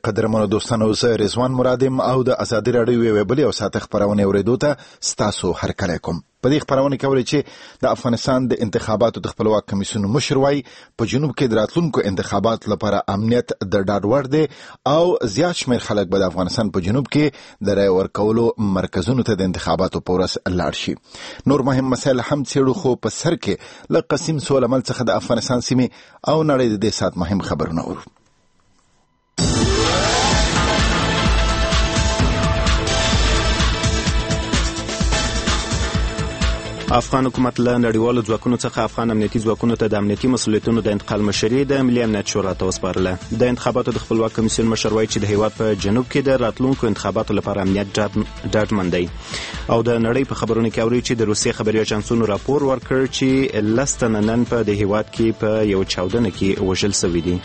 قدرمنو دوستانو، زه رضوان مرادم او د ازادي راډیو یوې بلې او ساعته خپرونې اورېدو ته ستاسو هرکلی کوم. په دې خپرونه کې اورئ چې د افغانستان د انتخاباتو د خپلواک کمیسیون مشر وایي په جنوب کې د راتلونکو انتخاباتو لپاره امنیت د ډاډ وړ دی او زیات شمېر خلک به د افغانستان په جنوب کې د رایې ورکولو مرکزونو ته د انتخاباتو په ورځ لاړ شي. نور مهم مسایل هم څېړو، خو په سر کې له قسیم سوالمل څخه د افغانستان سیمې او نړۍ د دې ساعت مهم خبرونه اورو. افغان حکومت له نړیوالو ځواکونو څخه افغان امنیتي ځواکونو ته د امنیتي مسؤلیتونو د انتقال مشري د ملي امنیت شورا ته وسپارله. د انتخاباتو د خپلواک کمیسیون مشر وایي چې د هیواد په جنوب کې د راتلونکو انتخاباتو لپاره امنیت ډاډمن دی. او د نړۍ په خبرونو کې اوري چې د روسیې خبري اژانسونو راپور ورکړ چې 10 تنه نن په د هیواد کې په یو چاودنه کې وژل شوي دي.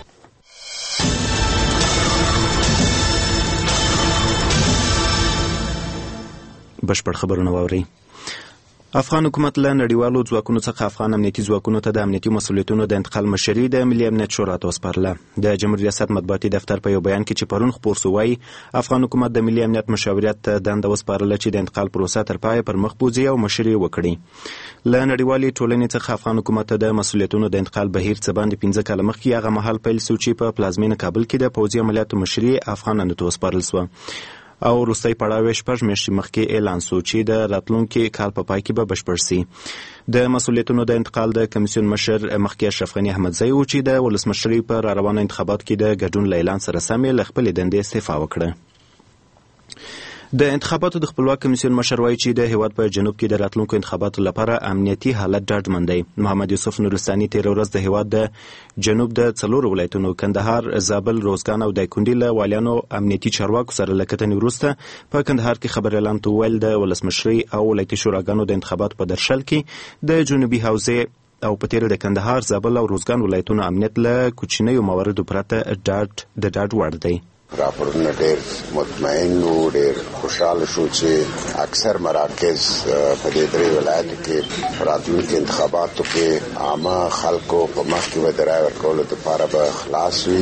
بشپړ خبرونه واوري. افغان حکومت له نړیوالو ځواکونو څخه افغان امنیتي ځواکونو ته د امنیتي مسؤلیتونو د انتقال مشري د ملي امنیت شورا ته وسپارله. د جمهوریت ریاست مطبوعاتي دفتر په یو بیان کې چې پرون خپور شو وایي افغان حکومت د ملي امنیت مشاوریت ته دنده وسپارله چې د انتقال پروسه تر پایه پر مخ بوځي او مشري وکړي. له نړیوالې ټولنې څخه افغان حکومت ته د مسؤلیتونو د انتقال بهیر څه باندې 15 کاله مخکې هغه مهال پیل شو چې په پلازمینه کابل کې د پوځي عملیاتو مشري افغانانو ته وسپارل شوه او وروستی پړاو 6 میاشتې مخکې اعلان شو چې د راتلونکي کال په پای کې به بشپړ شي. د مسؤلیتونو د انتقال د کمیسیون مشر مخکې اشرف غني احمدزی و چې د ولسمشرۍ په راروانه انتخاباتو کې د ګډون له اعلان سره سم له خپلې دندې استعفا وکړه. د انتخاباتو د خپلواک کمیسیون مشر وایي چې د هیواد په جنوب کې د راتلونکو انتخاباتو لپاره امنیتي حالت ډاډمن دی. محمد یوسف نورستاني تېره ورځ د هیواد د جنوب د 4 ولایتونو کندهار، زابل، روزګان او دایکنډي له والیانو امنیتي چارواکو سره له کتنې وروسته په کندهار کې خبر اعلان ویل د ولسمشرۍ او ولایتي شوراګانو د انتخاباتو په درشل کې د جنوبي حوزې او په تېره د کندهار، زابل او روزګان ولایتونو امنیت له کوچنیو مواردو پرته د ډاډ وړ دی. راپورونه ډېر مطمئن و، ډېر خوشحاله شو چې اکثر مراکز په دې درې ولایتو کې راتلونکي انتخاباتو کې عامه خلکو په مخ کې به د رایې ورکولو لپاره به خلاص وي.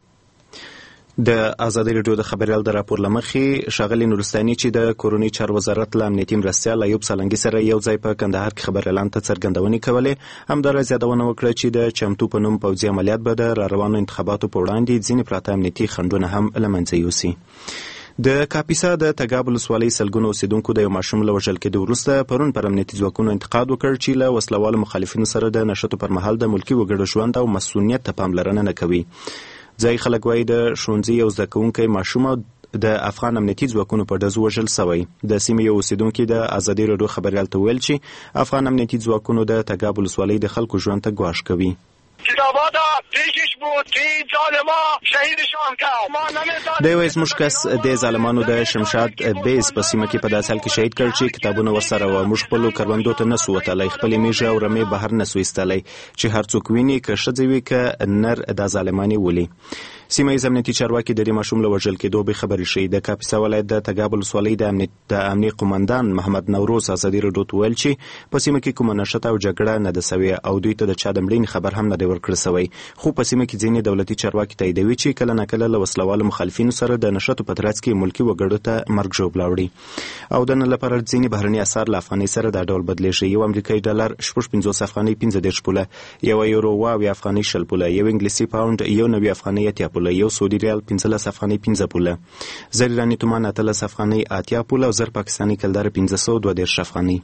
د ازادي راډیو د خبریال د راپور له مخې ښاغلي نورستاني چې د کورنۍ چارو وزارت له امنیتي مرستیال ایوب سالنګي سره یو ځای په کندهار کې خبر اعلان ته څرګندونې کولې، همداراز یادونه وکړه چې د چمتو په نوم پوځي عملیات به د راروانو انتخاباتو په وړاندې ځینې پراته امنیتي خنډونه هم له منځه یوسي. د کاپیسا د تګاب ولسوالۍ سلګونو اوسیدونکو د یو ماشوم له وژل کېدو وروسته پرون پر امنیتي ځواکونو انتقاد وکړ چې له وسلوالو مخالفینو سره د نښتو پر مهال د ملکي وګړو ژوند او مسؤلیت ته پاملرنه نه کوي. ځای خلک وایي د ښوونځي یو زده کوونکی ماشوم د افغان امنیتي ځواکونو په ډزو وژل شوی. د سیمې یو اوسیدونکي د ازادي راډیو خبریال ته ویل چې افغان امنیتي ځواکونو د تګاب ولسوالۍ د خلکو ژوند ته ګواښ کوي. کتاباتا پیشش بود که این ظالما شهیدشان کرد. د یو زموږ کس د ظالمانو د شمشاد بیس په سیمه کې په داسې حال کې شهید کړ چې کتابونه ورسره و. موږ خپلو کروندو ته نسو وتلی، خپلې میږه او رمې بهر نسو ایستلی چې هر څوک ویني، که ښځې وي که نر دا ظالمانې ولي. سیمه ییز امنیتي چارواکي د دې ماشوم له وژل کېدو بې خبرې شوي. د کاپیسا ولایت د تګاب ولسوالۍ د امنیې قومندان محمد نوروز ازادي راډیو ته ویل چې په سیمه کې کومه نښته او جګړه نه ده سوې او دوی ته د چا د مړینې خبر هم نه دی ورکړل سوی. خو په سیمه کې ځینې دولتي چارواکي تاییدوي چې کله ناکله له وسلوالو مخالفینو سره د نښتو په ترڅ کې ملکي وګړو ته مرګ ژوبله وړي. او د نن لپاره ځینې بهرني اسعار له افغانۍ سره دا ډول بدلیږي. یو امریکایي ډالر 55 افغانۍ 15 پوله، یو یورو 20 افغانۍ 20 پوله، یو انګلیسي پاوند 90 افغانۍ 80 پوله، یو سعودي ریال 15 افغانۍ 15 پوله، زر ایراني تومان 18 افغانۍ 80 پوله او زر پاکستاني کلدار 522 افغانۍ.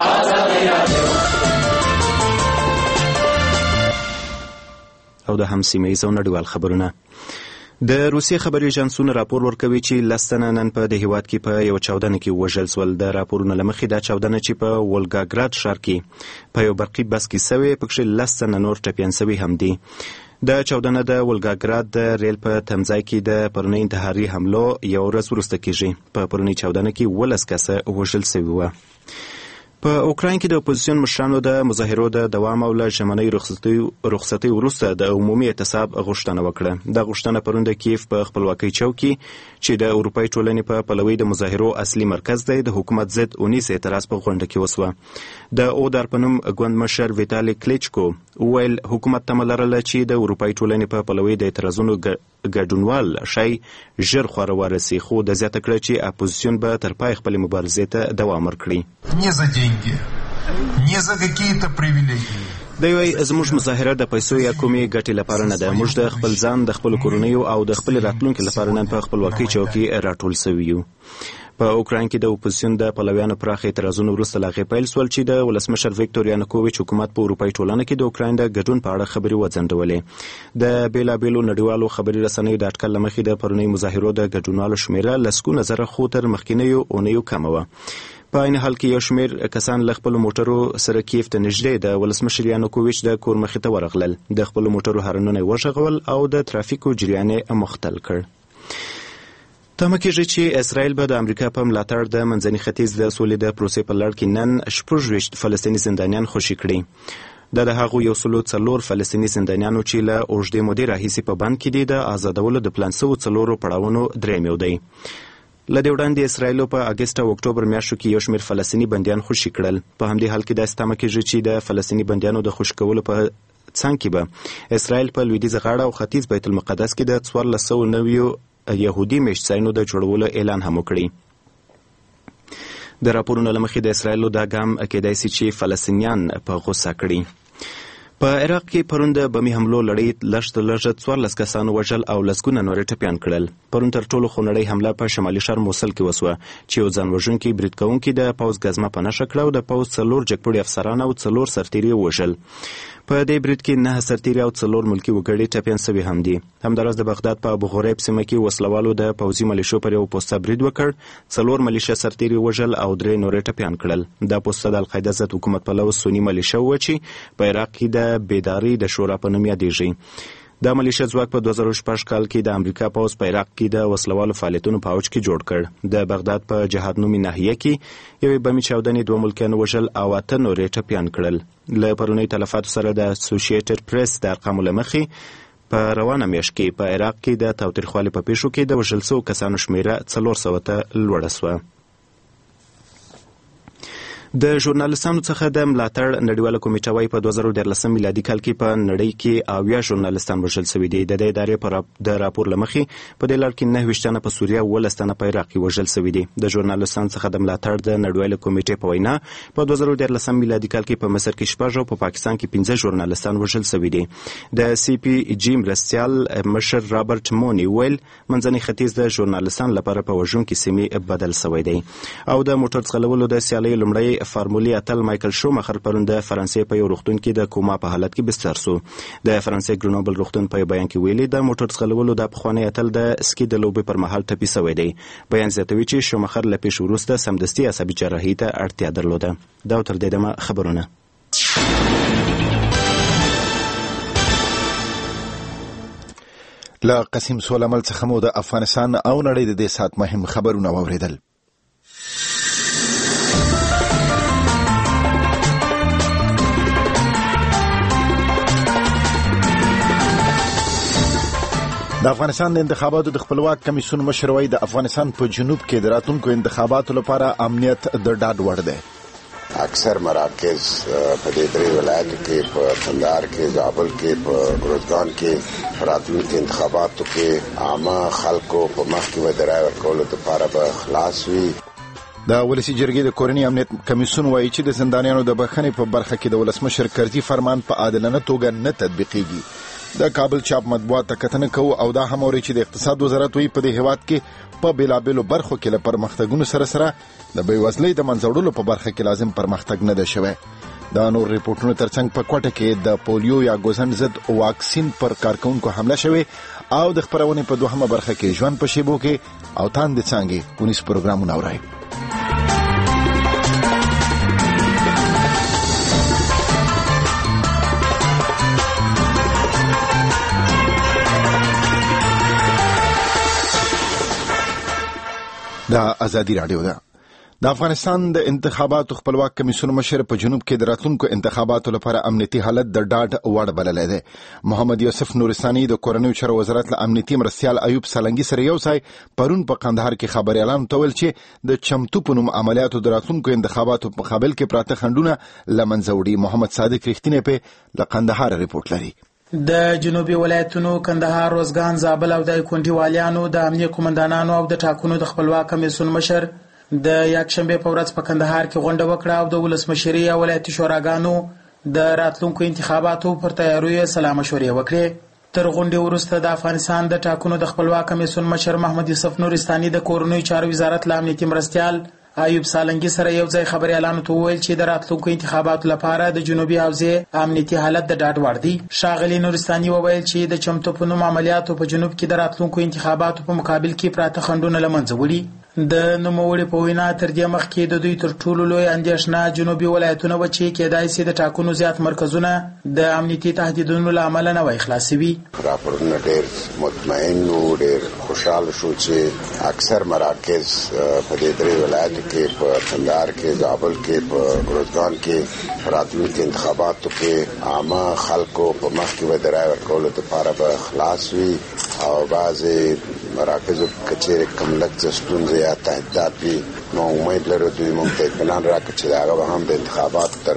او د هم سیمه ییز او نړیوال خبرونه. د روسیې خبري اژانسونه راپور ورکوي چې 10 تنه نن په د هیواد کې په یو چاودنه کې وژل شول. د راپورونو له مخې دا چاودنه چې په ولګاګراد ښار کې په یو برقي بس کې سوې، پکښې 10 تنه نور ټپیان سوي هم دي. د چاودنه د ولګاګراد د ریل په تمځای کې د پرونۍ انتحاري حملو یو ورځ وروسته کېږي. په پرونۍ چاودنه کې 12 کسه وژل سوي وه. په اوکراین کې د اپوزیسیون مشرانو د مظاهرو د دوام او له ژمنۍ رخصتۍ وروسته د عمومي اعتصاب غوښتنه وکړه. دا غوښتنه پرون د کیف په خپلواکۍ چوک کې چې د اروپایي ټولنې په پلوۍ د مظاهرو اصلي مرکز دی د حکومت ضد اونیس اعتراض په غونډه کې وسوه. د اودار په نوم ګوند مشر ویتالي کلیچکو وویل حکومت تمه لرله چې د اروپایي ټولنې په پلوۍ د اعتراضونو ګډونوال شي ژر خوره ورسي، خو د زیاته کړه چې اپوزیسیون به تر پای خپلې مبارزې ته دوام ورکړي. نه за деньги не за какие-то привилегии. دی وایي زموږ مظاهره د پیسو یا کومې ګټې لپاره نه ده. موږ د خپل ځان، د خپلو کورنیو او د خپل راتلونکي لپاره نن په خپلواکۍ چوکۍ راټول سوي یو. په اوکراین کې د اپوزیسیون د پلویانو پراخ اعتراضونو وروسته لا هغې پیل سول چې د ولسمشر ویکتور یانوکوویچ حکومت په اروپایي ټولنه کې د اوکراین د ګډون په اړه خبرې وځنډولې. د بېلابېلو نړیوالو خبري رسنیو د اټکل له مخې د پرونۍ مظاهرو د ګډونوالو شمېره لسګونه زره خو تر مخکینیو اونیو کمه وه. په عین حال کې یو شمېر کسان له خپلو موټرو سره کیف ته نږدې د ولسمشر یانوکوویچ د کور مخې ته ورغلل. د خپلو موټرو هارنونه یې وغږول او د ترافیکو جریان یې مختل کړ. تمه کېږي چې اسرائیل به د امریکا په ملاتړ د منځني ختیځ د سولې د پروسې په لړ کې نن 26 فلسطیني زندانیان خوشي کړي. دا د هغو 104 فلسطیني زندانیانو چې له اوږدې مودې راهیسې په بند کې دي د آزادولو د پلان سوو 4 پړاوونو درېیم یو دی. له دې وړاندې اسرائیلو په اګست او اکتوبر میاشتو کې یو شمېر فلسطیني بندیان خوشي کړل. په همدې حال کې داسې تمه کېږي چې د فلسطیني بندیانو د خوشي کولو په څنګ کې به اسرائیل په لویدیځه غاړه او ختیځ بیت المقدس کې د 1490 یهودي میشت ځایونو د جوړولو اعلان هم وکړي. د راپورونو له مخې د اسرائیلو دا ګام کېدای شي چې فلسطینیان په غوسه کړي. په عراق کې پرون د بمي حملو لړۍ لږ تر لږه 14 کسانو وژل او لسګونه نور ټپیان کړل. پرون تر ټولو خونړۍ حمله په شمالي ښار موصل کې وسوه چې یو ځان وژونکي برید کوونکي د پوځ ګزمه په نښه کړه او د پوځ 4 جګپوړي افسران او 4 سرتیري وژل. په دې برید کې 9 سرتیري او 4 ملکي وګړي ټپیان سوي هم دي. همداراز د بغداد په ابو غریب سیمه کې وسلوالو د پوځي ملیشو پر یو پوسته برید وکړ. 4 ملیشه سرتیري وژل او 3 نور ټپیان کړل. دا پوسته د القاعده ضد حکومت پلوه سني ملیشه و چې په عراق کې د بیداری د شورا په نوم یادېږي. دا ملیشه ځواک په 2006 کال کې د امریکا پوځ په عراق کې د وسلوالو فعالیتونو په اوج کې جوړ کړ. د بغداد په جهاد نومي ناحیه کې یوې بمي چاودنې 2 ملکیان وژل او 8 نور ټپیان کړل. له پرونۍ تلفاتو سره د اسوسییټډ پریس د ارقامو له مخې په روانه میاشت کې په عراق کې د تاوتریخوالي په پیښو کې د وژل شوو کسانو شمېره 400 ته لوړه سوه. د ژورنالستانو څخه د ملاتړ نړیواله کمیټه وايي په 2013 میلادي کال کې په نړۍ کې 80 ژورنالستان وژل شوي دي. د دې ادارې د راپور له مخې په دې لړ کې 9 تنه په سوریه او 10 تنه په عراق کې وژل شوي دي. د ژورنالستانو څخه د ملاتړ د نړیواله کمیټې په وینا په 2013 میلادي کال کې په مصر کې 6 او په پاکستان کې 15 ژورنالستان وژل شوي دي. د سی پی جی مرستیال مشر رابرټ مونی ویل منځني ختیځ د ژورنالستانو لپاره په وژونکي سیمې بدل شوی دی. او د موټر ځغلولو د سیالۍ لومړی فارمولي اتل مایکل شومخر پرون د فرانسې په یو روغتون کې د کوما په حالت کې بستر سو. د فرانسې ګرنوبل روغتون په بیان کې ویلي د موټر ځغلولو د پخوانی اتل د سکی د لوبې پر مهال ټپي شوی دی. بیان زیاتوي چې شومخر له پیښې وروسته سمدستي عصبي جراحي ته اړتیا درلوده. دا تر دې دمه خبرونه. له قسیم سولمل څخه مو د افغانستان او نړۍ د دې سات مهم خبرونه واوریدل. د افغانستان د انتخاباتو د خپلواک کمیسیون مشر وایي د افغانستان په جنوب کې د راتلونکو انتخاباتو لپاره امنیت د ډاډ وړ دی. اکثر مراکز په دې درې ولایتو کې په کندهار کې، زابل کې، په ګروزګان کې راتلونکو انتخاباتو کې عامه خلکو په مخ کې د رایې ورکولو لپاره به خلاص وي. د ولسی جرګې د کورنی امنیت کمیسیون وایي چې د زندانیانو د بخښنې په برخه کې د ولسمشر کرزي فرمان په عادلانه توګه نه تطبیقیږي. د کابل چاپ مطبوعات ته کتنه کوو او دا هم اوري چې د اقتصاد وزارت وایي په دې هیواد کې په بیلابیلو برخو کې له پرمختګونو سره سره د بېوزلۍ د منځه وړلو په برخه کې لازم پرمختګ نه دی شوی. دا نور ریپورټونه ترڅنګ په کوټه کې د پولیو یا ګوزن ضد واکسین پر کارکونکو حمله شوې او د خبرونې په دوهمه برخه کې ژوند په شیبو کې او تاند څنګه پولیس پروګرامونه اوري. دا ازادي رادیو ده. د افغانستان د انتخاباتو خپلواک کمیسیون مشر په جنوب کې د راتلونکو انتخاباتو لپاره امنیتي حالت د ډاډ وړ بللی دی. محمد یوسف نورستاني د کورنیو چارو وزارت له امنیتي مرستیال ایوب سالنګي سره یو ځای پرون په قندهار کې خبريالانو ته ویل چې د چمتو په نوم عملیاتو د راتلونکو انتخاباتو په مقابل کې پراته خنډونه له منځه وړي. محمد صادق رښتینی په له قندهار ریپورت لري. د جنوبي ولایتونو کندهار، روزګان، زابل او د کونډي والیانو د امنیه قومندانانو او د ټاکنو د خپلواک کمیسیون مشر د یکشنبه په ورځ په کندهار کې غونډه وکړه او د ولسمشري او ولایتي شوراګانو د راتلونکو انتخاباتو پر تیاریو سلام مشورې وکړې. تر غونډې وروسته د افغانستان د ټاکنو د خپلواک کمیسیون مشر محمد یوسف نورستاني د کورنیو چارو وزارت له امنیتي مرستیال ایوب سالنګي سره یو ځای خبري اعلان وکړ چې د راتلونکو انتخاباتو لپاره د جنوبي حوزې امنیتي حالت د ډاډ وړ دی. ښاغلي نورستاني وویل چې د چمتو په نوم عملیاتو په جنوب کې د راتلونکو انتخاباتو په مقابل کې پراته خنډونه له منځه وړي. د نوموړي په وینا تر دې مخکې د دوی تر ټولو لوی اندېښنه جنوبي ولایتونه و چې کېدای شي د ټاکنو زیات مرکزونه د امنیتي تهدیدونو له امله نه وای خلاصوي. راپورونه ډېر مطمئن او ډېر خوشاله شو چې اکثر مراکز په دې درې ولایتو کې په کندهار کې، زابل کې، په روزګان کې راتلونکي انتخاباتو کې عامه خلکو په مخ کې د رایې ورکولو لپاره به خلاص وي او بعضې مراکزو کچېرې کم لږ ستونزې یا تهدیدات وي، نو امید لرو دوی موږ ته اطمینان راکړي چې د هغه به هم د انتخاباتو تر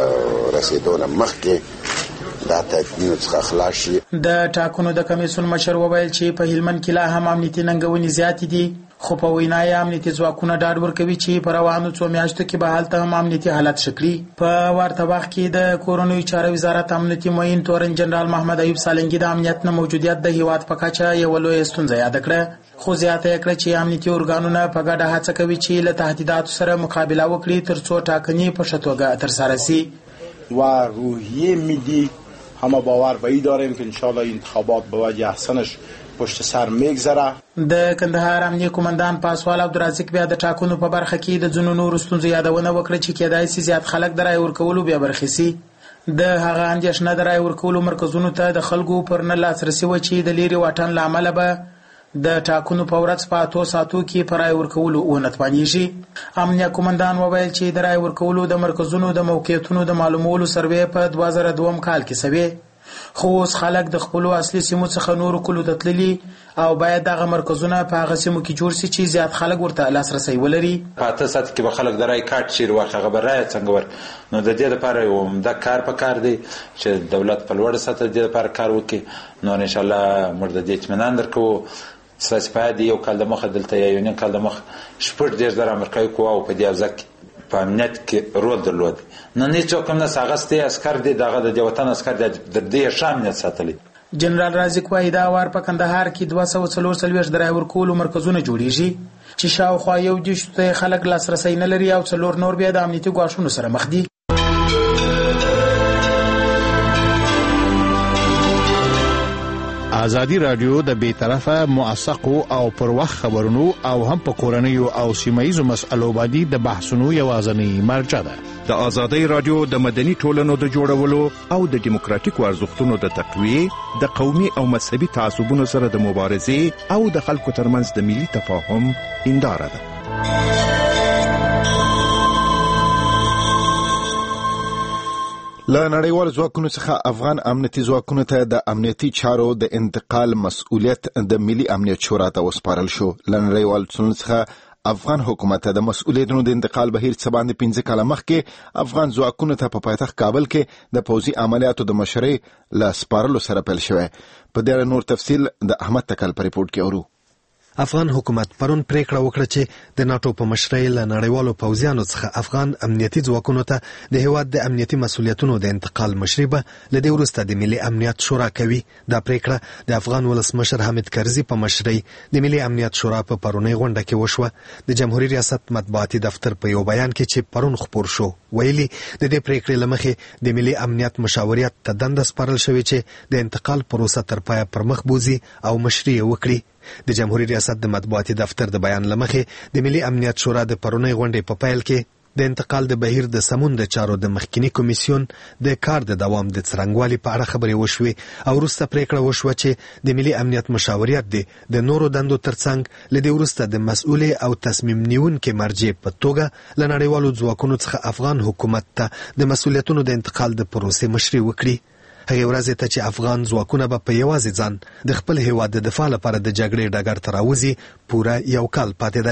رسېدو نه مخکې دا تهدیدونو څخه خلاص شي. د ټاکنو د کمیسیون مشر وویل چې په هلمند کې لا هم امنیتي ننګونې زیاتې دي، خو په وینا یې امنیتي ځواکونه ډاډ ورکوي چې په روانو څو میاشتو کې به هلته هم امنیتي حالت ښه کړي. په ورته وخت کې د کورنیو چارو وزارت امنیتي معین تورن جنرال محمد ایوب سالنګي د امنیت نه موجودیت د هیواد په کچه یو لوی ستونزه یاد کړه، خو زیاته کړه چې امنیتي ارګانونه په ګډه هڅه کوي چې له تهدیداتو سره مقابله وکړي ترڅو ټاکنې په ښه توګه ترسره شي. و روحیه ملی همه باور به این داریم که انشاءالله انتخابات به وجه احسنش پشت سر میگذره. د کندهار امنیه قومندان پاسوال عبدالرزاق بیا د ټاکنو په برخه کې د ځینو نورو ستونزو یادونه وکړه چې کېدای شي زیات خلک د رایې ورکولو بیا برخې شي. د هغه اندېښنه د رایې ورکولو مرکزونو ته د خلکو پر نه لاسرسي و چې د لیرې واټن له امله به د ټاکنو په ورځ په 8 ساعتو کې پر رایې ورکولو ونه توانیږي. امنیه قومندان وویل چې د رایې ورکولو د مرکزونو د موقعیتونو د معلومولو سروې په 2002 کال کې شوې، خو اوس خلک د خپلو اصلي سیمو څخه نورو کلو ته تللي او باید دغه مرکزونه په هغه سیمو کې جوړ شي چې زیات خلک ورته لاسرسی ولري. په 8 ساعت کې به خلک د رایې کارت شیر ورخه غبره څنګه ور نو د دې لپاره یو د کار په کار دی چې دولت په لوړ سطح د لپاره کار وکړي. نو ان شاء الله مرده دې اطمینان درکو ساس پاد یو کال د مخه دلته یو نه کال د مخ شپږ ډیر در امریکایي قواو په دې ځکه په امنیت کې رول درلود. نه نه څوک هم نه ساغستې عسكر دي دغه د وطن عسكر د دې شامل ساتلي. جنرال رازق وایي دا وار په کندهار کې 244 د رایې ورکولو مرکزونه جوړیږي چې شاوخوا یو دشته خلک لاسرسي نه لري او څلور نور بیا د امنیتي ګواښونو سره مخ دي. ازادي رادیو د بیطرفه موثقو او پر وخت خبرونو او هم په کورنیو او سیمایي مسألو باندې د بحثونو یوازنی مرجع ده. د ازادي رادیو د مدني ټولنو د جوړولو او د دیموکراتیکو ارزښتونو د تقویه، د قومي او مذهبي تعصبونو سره د مبارزې او د خلکو ترمنځ د ملي تفاهم هنداره ده. له نړیوال ځواکونو څخه افغان امنیتي ځواکونو ته د امنیتي چارو د انتقال مسؤلیت د ملي امنیت شورا ته وسپارل شو. له نړیوال ځواکونو څخه افغان حکومت د مسؤلیتونو د انتقال بهیر څه باندې 15 کاله مخکې افغان ځواکونو ته په پایتخت کابل کې د پوځي عملیاتو د مشرۍ له سپارلو سره پیل شوی. په دې اړه نور تفصیل د احمد تکل په ریپورت کې اورو. افغان حکومت پرون پریکړه وکړه چې د ناتو په مشرۍ له نړیوالو پوځیانو څخه افغان امنیتي ځواکونو ته د هیواد د امنیتي مسؤلیتونو د انتقال مشري به له دې وروسته د ملي امنیت شورا کوي. دا پریکړه د افغان ولسمشر حامد کرزي په مشرۍ د ملي امنیت شورا په پرونی غونډه کې وشوه. د جمهوریت ریاست مطبوعاتي دفتر په یو بیان کې چې پرون خپور شو ویلي د دې پریکړې لمخې د ملي امنیت مشاوريت ته دنده سپارل شوې چې د انتقال پروسه تر پایه پر مخ بوزي او مشري وکړي. د جمهوریت ریاست د مطبوعاتي دفتر د بیان لمخې د ملي امنیت شورا د پرونی غونډې په پیل کې د انتقال د بهیر د سمون د چارو د مخکینی کمیسیون د کار د دوام د څرنګوالي په اړه خبرې وشوې او وروسته پریکړه وشوه چې د ملي امنیت مشاوريت د نورو دندو ترڅنګ لدې وروسته د مسؤل او تصمیم نیونکي مرجع په توګه له نړیوالو ځواکونو څخه افغان حکومت ته د مسؤلیتونو د انتقال د پروسې مشري وکړي. هغه ورځ ته چې افغان ځواکونه به په یوازې ځان د خپل هیواد د دفاع لپاره د جګړې ډګر ته راوځي پوره یو کال پاتې دی.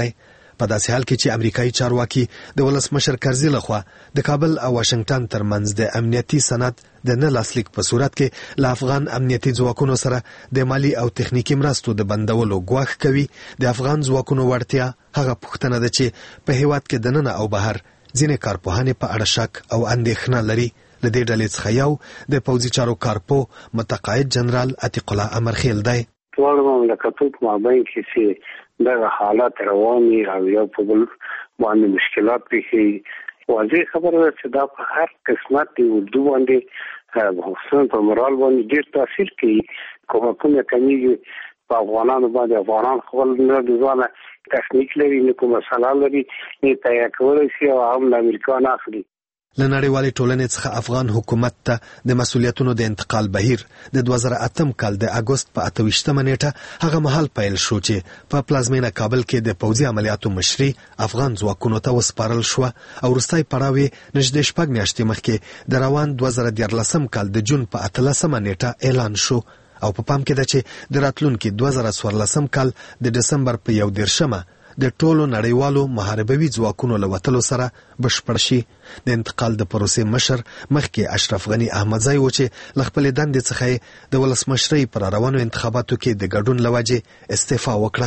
په داسې حال کې چې امریکایي چارواکي د ولسمشر کرزي لخوا د کابل او واشنگټن ترمنځ د امنیتي سند د نه لاسلیک په صورت کې له افغان امنیتي ځواکونو سره د مالی او تخنیکی مرستو د بندولو ګواښ کوي، د افغان ځواکونو وړتیا هغه پوښتنه ده چې په هیواد کې دننه او بهر ځینې کارپوهانې په اړه شک او اندېښنه لري. له دې ډلې څخه یو د پوځي چارو کارپو متقاعد جنرال عتیق الله امرخیل دی. ټول مملکتونو په مابین کې چې دغه حالات رواني او یو په بل باندې مشکلات پیښي، واضح خبره ده چې دا په هر قسمت دی اردو باندې خصوصا په مورال باندې ډېر تاثیر کوي. کومه کمیږي په افغانانو باندې، افغانان خپل نه ځانه تخنیک لري، نه کومه مسله لري، نه تیا کولای شي او هم د امریکا نه اخلي. له نړیوالې ټولنې څخه افغان حکومت ته د مسؤلیتونو د انتقال بهیر د 2008 کال د اګوست په 28 نیټه هغه مهال پیل شو چې په پلازمینه کابل کې د پوځي عملیاتو مشري افغان ځواکونو ته وسپارل شو او وروستی پړاو یې نږدې 6 میاشتې مخکې د روان 2014 کال د جون په 18 نیټه اعلان شو او په پام کې ده چې د راتلونکي 2014 کال د دسمبر په 1 د ټولو نړیوالو محاربوي ځواکونو له وتلو سره بشپړ شي. د انتقال د پروسې مشر مخکې اشرف غني احمدزی و چې له خپلې دندې څخه د ولسمشرۍ پر روانو انتخاباتو کې د ګډون له وجې استعفا وکړه.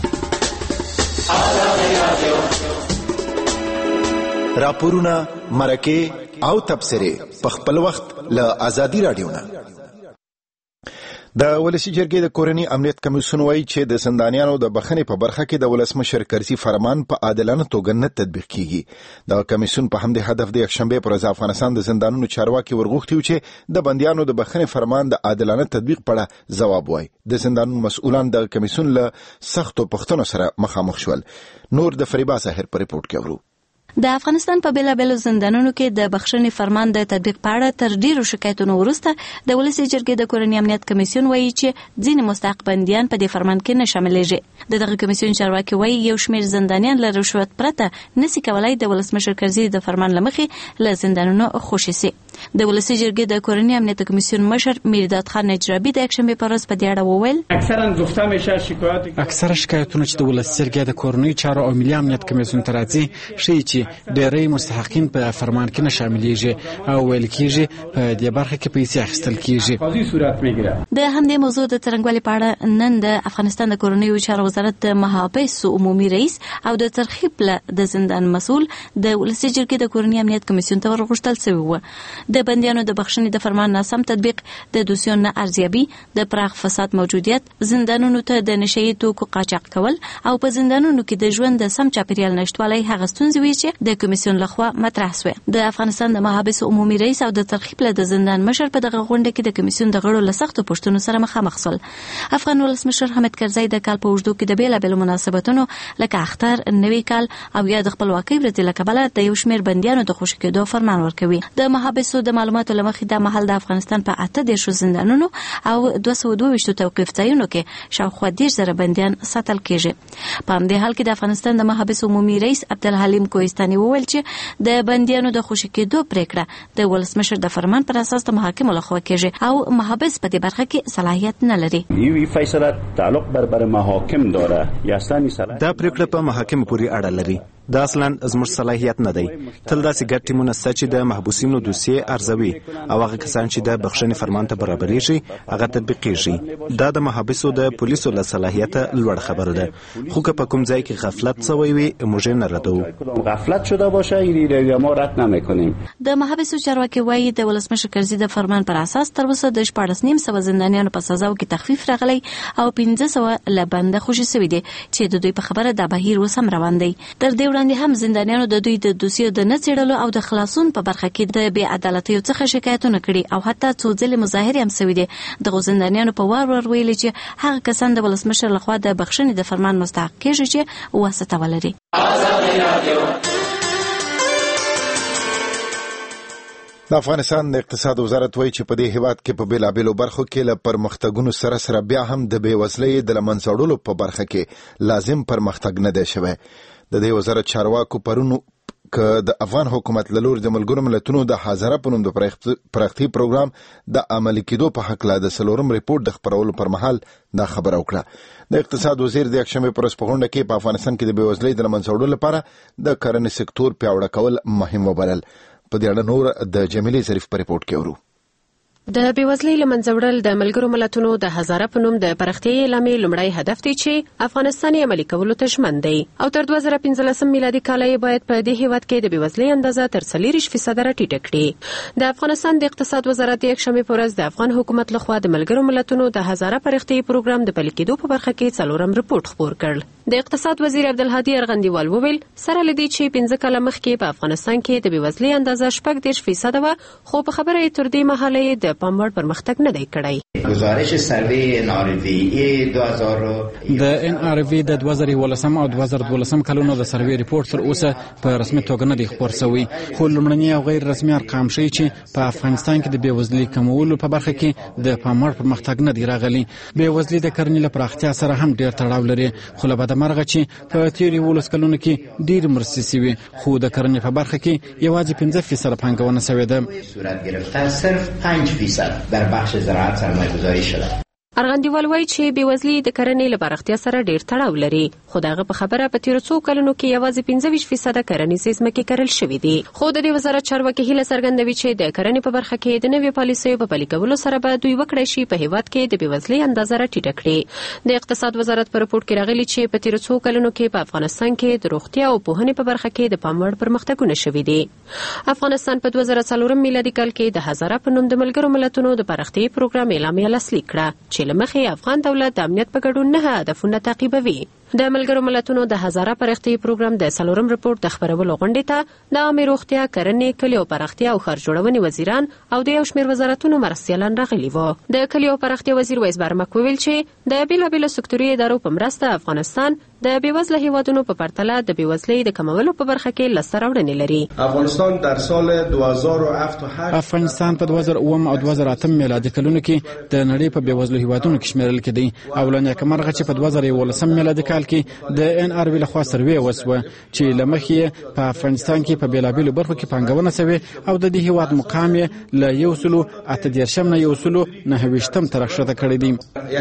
راپورونه، مرکې او تبصرې په خپل وخت له ازادي رادیو نه. د ولسی جرګې د کورنی امنیت کمیسیون وایي چې د زندانیانو د بخښنې په برخه کې د ولسمشر کرزي فرمان په عادلانه توګه نه تطبیق کیږي. د کمیسیون په همدې هدف د یکشنبه پر ورځ افغانستان د زندانونو چارواکي ورغوښتي چې د بندیانو د بخښنې فرمان د عادلانه تطبیق په اړه ځواب وایي. د زندانونو مسؤلان د کمیسیون له سختو پوښتنو سره مخامخ شول. نور د فریبا ظاهر په ریپورت کې ورو. د افغانستان په بیلابیلو زندانونو کې د بخښنې فرمان د تطبیق په اړه تر ډیرو شکایتونو وروسته د ولسی جرګې د کورنی امنیت کمیسیون وایي چې ځینې مستحق بندیان په دې فرمان کې نه شاملېږي. د دغه کمیسیون چارواکي وایي یو شمېر زندانیان له رشوت پرته نشي کولای د ولسمشر کرزي د فرمان له مخې له زندانونو خوشي سي. د ولسی جرګې د کورنی امنیت کمیسیون مشر میرداد خان نجرابي د یکشنبه په ورځ په دې اړه وویل اکثره شکایتونه چې د ولسی جرګې د کورنی چارو او ملي امنیت کمیسیون ته راځي ښیي چې ډېری مستحقین په فرمان کې نه شاملېږي او ویل کېږي په دې برخه کې پیسې اخیستل کېږي. د همدې موضوع د څرنګوالي په اړه نن د افغانستان د کورنیو چارو وزارت د محابس عمومي رئیس او د ترخیب د زندان مسؤل د ولسی جرګې د کورنی امنیت کمیسیون ته ورغوښتل شوی و. د بندیانو د بخښنې د فرمان ناسم تطبیق، د دوسیو نه ارزیابي، د پراخ فساد موجودیت، زندانونو ته د نشئی توکو قاچاق کول او په زندانونو کې د ژوند د سم چاپیریال نشټوالی هغه ستونزې وي چې د کمیسیون لخوا مطرح شوې. د افغانستان د محابس عمومي رئیس او د ترخیب د زندان مشر په دغه غونډه کې د کمیسیون د غړو له سختو پوښتنو سره مخامخ شول. افغان ولسمشر حامد کرزی د کال په اوږدو کې د بیلابیلو مناسبتونو لکه اختر، نوي کال او یا د خپلواکۍ ورځې له کبله د یو شمېر بندیانو د خوشي کېدو فرمان ورکوي. د محابسو د معلوماتو له مخې دا مهال د افغانستان په 18 زندانونو او 222 توقیف ځایونو کې شاوخوا 10,000 بندیان ساتل کېږي. په همدې حال کې د افغانستان د محابس عمومي رئیس عبدالحلیم کوهستاني وویل چې د بندیانو د خوشي کېدو پریکړه د ولسمشر د فرمان پر اساس د محاکمو لخوا کېږي او محابس په دې برخه کې صلاحیت نه لري. یوه فیصله تعلق بر محاکم داره یا ثاني صلاحیت دا پریکړه په محاکم پورې اړه لري. دا اصلا زموږ صلاحیت نه دی. تل داسې ګډ ټیمونه شته چې د محبوسینو دوسیې ارزوي او هغه کسان چې د بخښنې فرمان ته برابرېږي هغه تطبیق کېږي. دا د محبسو د پولیسو له صلاحیته لوړ خبره ده. خو که په کوم ځای کې غفلت شوی وي موږ نه ردوو. غفلت شده باشه این ما رد نمی‌کنیم. د محبسو چارواکي وایي د ولسمشر کرزي د فرمان پر اساس تر اوسه د 14,900 زندانیانو په سزاو کې تخفیف راغلی او 1500 له بنده خوشي شوي دي چې د دوی په خبره د بهیر اوس هم روان دی. تر دې وړاندې هم زندانیانو د دوی د دوسیو د نه څېړلو او د خلاصون په برخه کې د بې عدالتیو څخه شکایتونه کړي او حتی څو ځلې مظاهرې هم شوي دي. دغو زندانیانو په وار ویلي چې هغه کسان د ولسمشر لخوا د بخښنې د فرمان مستحق کېږي چې واسطه ولري. د افغانستان د اقتصاد وزارت وایي چې په دې هیواد کې په بیلابیلو برخو کې له پرمختګونو سره بیا هم د بېوزلۍ د له منځه وړلو په برخه کې لازم پرمختګ نه دی شوی. د دې وزارت چارواکو پرون که د افغان حکومت له لوري د ملګرو ملتونو د هزاره په نوم د پراختي پروګرام د عملي کېدو په حق لا د څلورم ریپورت د خپرولو پر مهال دا خبره وکړه. د اقتصاد وزیر د یکشنبه پر ورځ په غونډه کې په افغانستان کې د بېوزلۍ د له منځه وړلو لپاره د کرنې سکتور پیاوړی کول مهم وبلل. په دې اړه نور د جمیلې ظریف په ریپورت کې اورو. د بېوزلۍ له منځه وړل د ملګرو ملتونو د هزاره په نوم د پراختیايي اعلامیې لومړی هدف دی چې افغانستان یې عملي کولو ته ژمن دی او تر 2015 میلادي کال یې باید په دې هیواد کې د بېوزلۍ اندازه تر 40% راټیټه کړي. د افغانستان د اقتصاد وزارت د یکشنبې په ورځ د افغان حکومت لخوا د ملګرو ملتونو د هزاره پراختیايي پروګرام د پلي کېدو په برخه کې څلورم رپورټ خپور کړ. د اقتصاد وزیر عبدالهادي ارغندیوال وویل سره لدی چې 15 کاله مخکې په افغانستان کې د بېوزلۍ اندازه 14% وه، خو په خبره یې تر دې مهاله یې د پام وړ پرمختګ نه دی کړی. گزارش سروی NRV د NRV د 2011 او 2012 کلونو د سروي ریپورت تر اوسه په رسمي توګه نه دی خپور شوی، خو لومړني او غیر رسمي ارقام ښیي چې په افغانستان کې د بېوزلۍ کمولو په برخه کې د پام وړ پرمختګ نه دی راغلی. بېوزلۍ د کرنې له پراختیا سره هم ډېر تړاو لري، خو له بده مرغه چې په تېرو 11 کلونو کې ډېرې مرستې شوي، خو د کرنې په برخه کې یوازې 5% پانګونه شوې ده. صورت گرفته صرف 5% در بخش زراعت سرمایه‌گذاری شده. ارغندیوال وایي چې بېوزلي د کرنې له پراختیا سره ډېر تړاو لري، خو دغه په خبره په تېرو څو کلونو کې یوازې 25% کرنیزې ځمکې کرل شوي دي. خو د دې وزارت چارواکي هیله څرګندوي چې د کرنې په برخه کې د نویو پالیسیو په پلي کولو سره به دوی وکړای شي په هیواد کې د بېوزلۍ اندازه راټیټه کړي. د اقتصاد وزارت په رپورټ کې راغلي چې په تېرو څو کلونو کې په افغانستان کې د روغتیا او پوهنې په برخه کې د پام وړ پرمختګونه شوي دي. افغانستان په 2004 میلادي کال کې د هزاره په نوم د ملګرو ملتونو د پراختیايي پروګرام اعلامیه لاسلیک کړه چې له مخې افغان دولت د امنیت په ګډون 9 هدفونه تعقیبوي. د ملګرو ملتونو د هزاره پراختیايي پروګرام د څلورم رپورټ د خپرولو غونډې ته د عامه روغتیا، کرنې، کلیو پراختیا او ښار جوړونې وزیران او د یو شمېر وزارتونو مرستیالان راغلي وو. د کلیو پراختیا وزیر ویس برمک وویل چې د بیلابیلو سکتوري ادارو په مرسته افغانستان د بېوزله هیوادونو په پرتله د بېوزلۍ د کمولو په برخه کې لاسته راوړنې لري. افغانستان در سال 2007 افغانستان په 2007 او 2008 میلادي کلونو کې د نړۍ په بېوزلو هیوادونو کې شمیرل کېدی او لنیا کمرغه چې په 2011 میلادي کال کې د NRV لخوا سروې وسوه چې له مخې په افغانستان کې په بیلابیلو برخو کې پانګونه شوې او د دې هیواد مقام یې له 138 نه 129 ته راښکته کړی دی.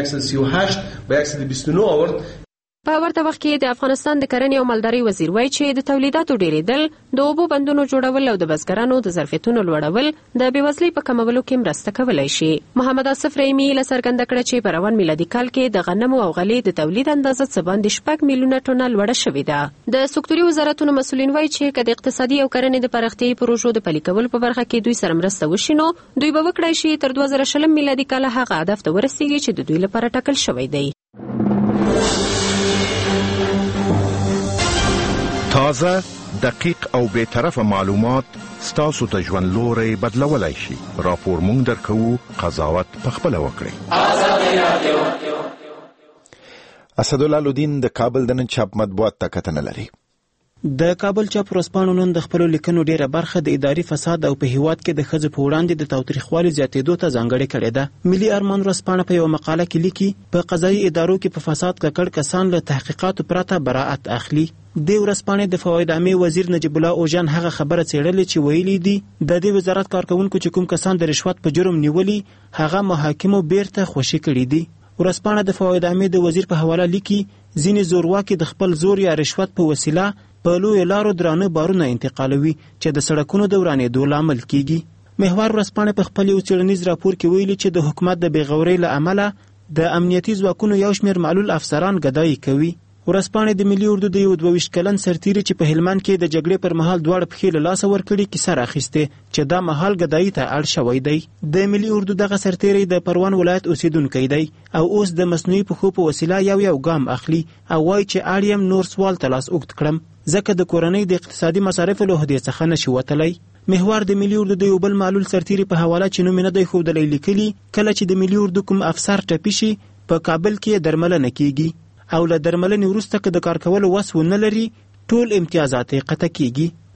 138 به 129 آورد. په ورته وخت کې د افغانستان د کرنې او مالدارۍ وزیر وایي چې د تولیداتو ډېرېدل، د اوبو بندونو جوړول او د بزګرانو د ظرفیتونو لوړول د بېوزلۍ په کمولو کې مرسته کولی شي. محمد آصف رحیمي هیله څرګنده کړه چې په روان میلادي کال کې د غنمو او غلې د تولید اندازه څه باندې 6 میلیونه ټنه لوړه شوې ده. د سکتوري وزارتونو مسؤلین وایي چې که د اقتصادي او کرنې د پراختیايي پروژو د پلي کولو په برخه کې دوی سره مرسته وشي نو دوی به وکړای شي تر 2020 میلادي کال هغه هدف ته ورسیږي چې د دوی لپاره ټاکل شوی دی. تازه، دقیق او بے طرفه معلومات ستاسو ته ژوند لوري بدلولای شي. راپور مونږ درکو، قضاوت پخپله وکړئ. اسدالله لودین د کابل د نن چاپ مطبوعات ته کتنه لري. د کابل چاپ ورځپاڼو نن د خپلو لیکنو ډیره برخه د اداري فساد او په هیواد کې د ښځو په وړاندې د تاوتریخوالي زیاتېدو ته ځانګړې کړې ده. ملي ارمان ورځپاڼه په یوه مقاله کې لیکي په قضایي ادارو کې په فساد ککړ کسان له تحقیقاتو پرته براءت اخلي. د ورځپاڼې د فواید عامې وزیر نجیب الله اوجان هغه خبره څېړلې چې ویلي دي د دې وزارت کارکونکو چې کوم کسان د رشوت په جرم نیولي هغه محاکمو بیرته خوشي کړي دي. ورځپاڼه د فواید عامې د وزیر په حواله لیکي ځینې زورواکي د خپل زور یا رشوت په وسیله په لویو لارو درانه بارونه انتقالوي چې د سړکونو د ورانېدو لامل کیږي. محور ورځپاڼه په خپل یو څېړنیز راپور کې ویلي چې د حکومت د بېغورۍ له امله د امنیتي ځواکونو یو شمېر معلول افسران ګدایي کوي. ورځپاڼې د ملي اردو د یو 22 کلن سرتیري چې په هلمند کې د جګړې پر مهال دواړه پښې له لاسه ورکړي کیسه راخیستې چې دا مهال ګدایي ته اړ شوی دی. د ملي اردو دغه سرتیری د پروان ولایت اوسیدونکی دی او اوس د مصنوعي پښو په وسیله یو ګام اخلي او وایي چې اړ یم نور سوال ته لاس اوږد کړم ځکه د کورنۍ د اقتصادي مصارفو له عهدې څخه نشي وتلی. محور د ملي اردو د یو بل معلول سرتیري په حواله چې نوم یې نه دی ښودلی لیکلي کله چې د ملي اردو کوم افسر ټپي شي په کابل کې درملنه کیږي او له درملنې وروسته که د کار کولو وس ونه لري ټول امتیازات یې قطع کیږي.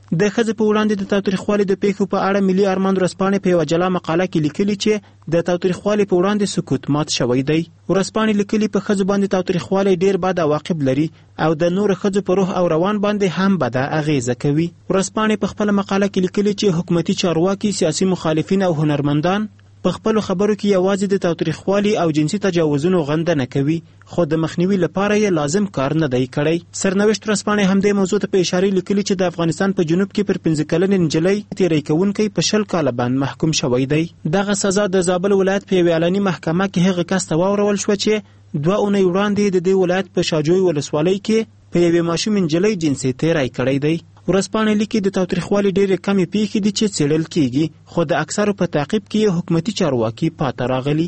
د ښځې په وړاندې د تاوتریخوالي د پیښو په اړه ملي ارمان ورځپاڼې په یوه جلا مقاله کې لیکلي چې د تاوتریخوالي په وړاندې سکوت مات شوی دی. ورځپاڼې لیکلي په ښځو باندې تاوتریخوالی ډیر بد عواقب لري او د نورو ښځو په روح او روان باندې هم بده اغیزه کوي. ورځپاڼې په خپله مقاله کې لیکلي چې حکومتي چارواکي، سیاسي مخالفین او هنرمندان په خپلو خبرو کې یوازې د تاوتریخوالي او جنسي تجاوزونو غندنه کوي، خو د مخنیوي لپاره یې لازم کار نه دی کړی. سرنوشت ورځپاڼې همدې موضوع ته په اشاره لیکلي چې د افغانستان په جنوب کې پر 15 کلنې نجلۍ تیری کوونکی په 20 کاله بند محکوم شوی دی. دغه سزا د زابل ولایت په یوه اعلاني محکمه کې هغه کس ته واورول شوه چې 2 اونۍ وړاندې د دې ولایت په شاجوی ولسوالۍ کې په یوې ماشوم نجلۍ جنسي تیری کړی دی. ورځپاڼې لیکي د تاوتریخوالي ډېرې کمې پیښې دي چې څېړل کیږي، خو د اکثرو په تعقیب کې حکومتي چارواکي پاته راغلي.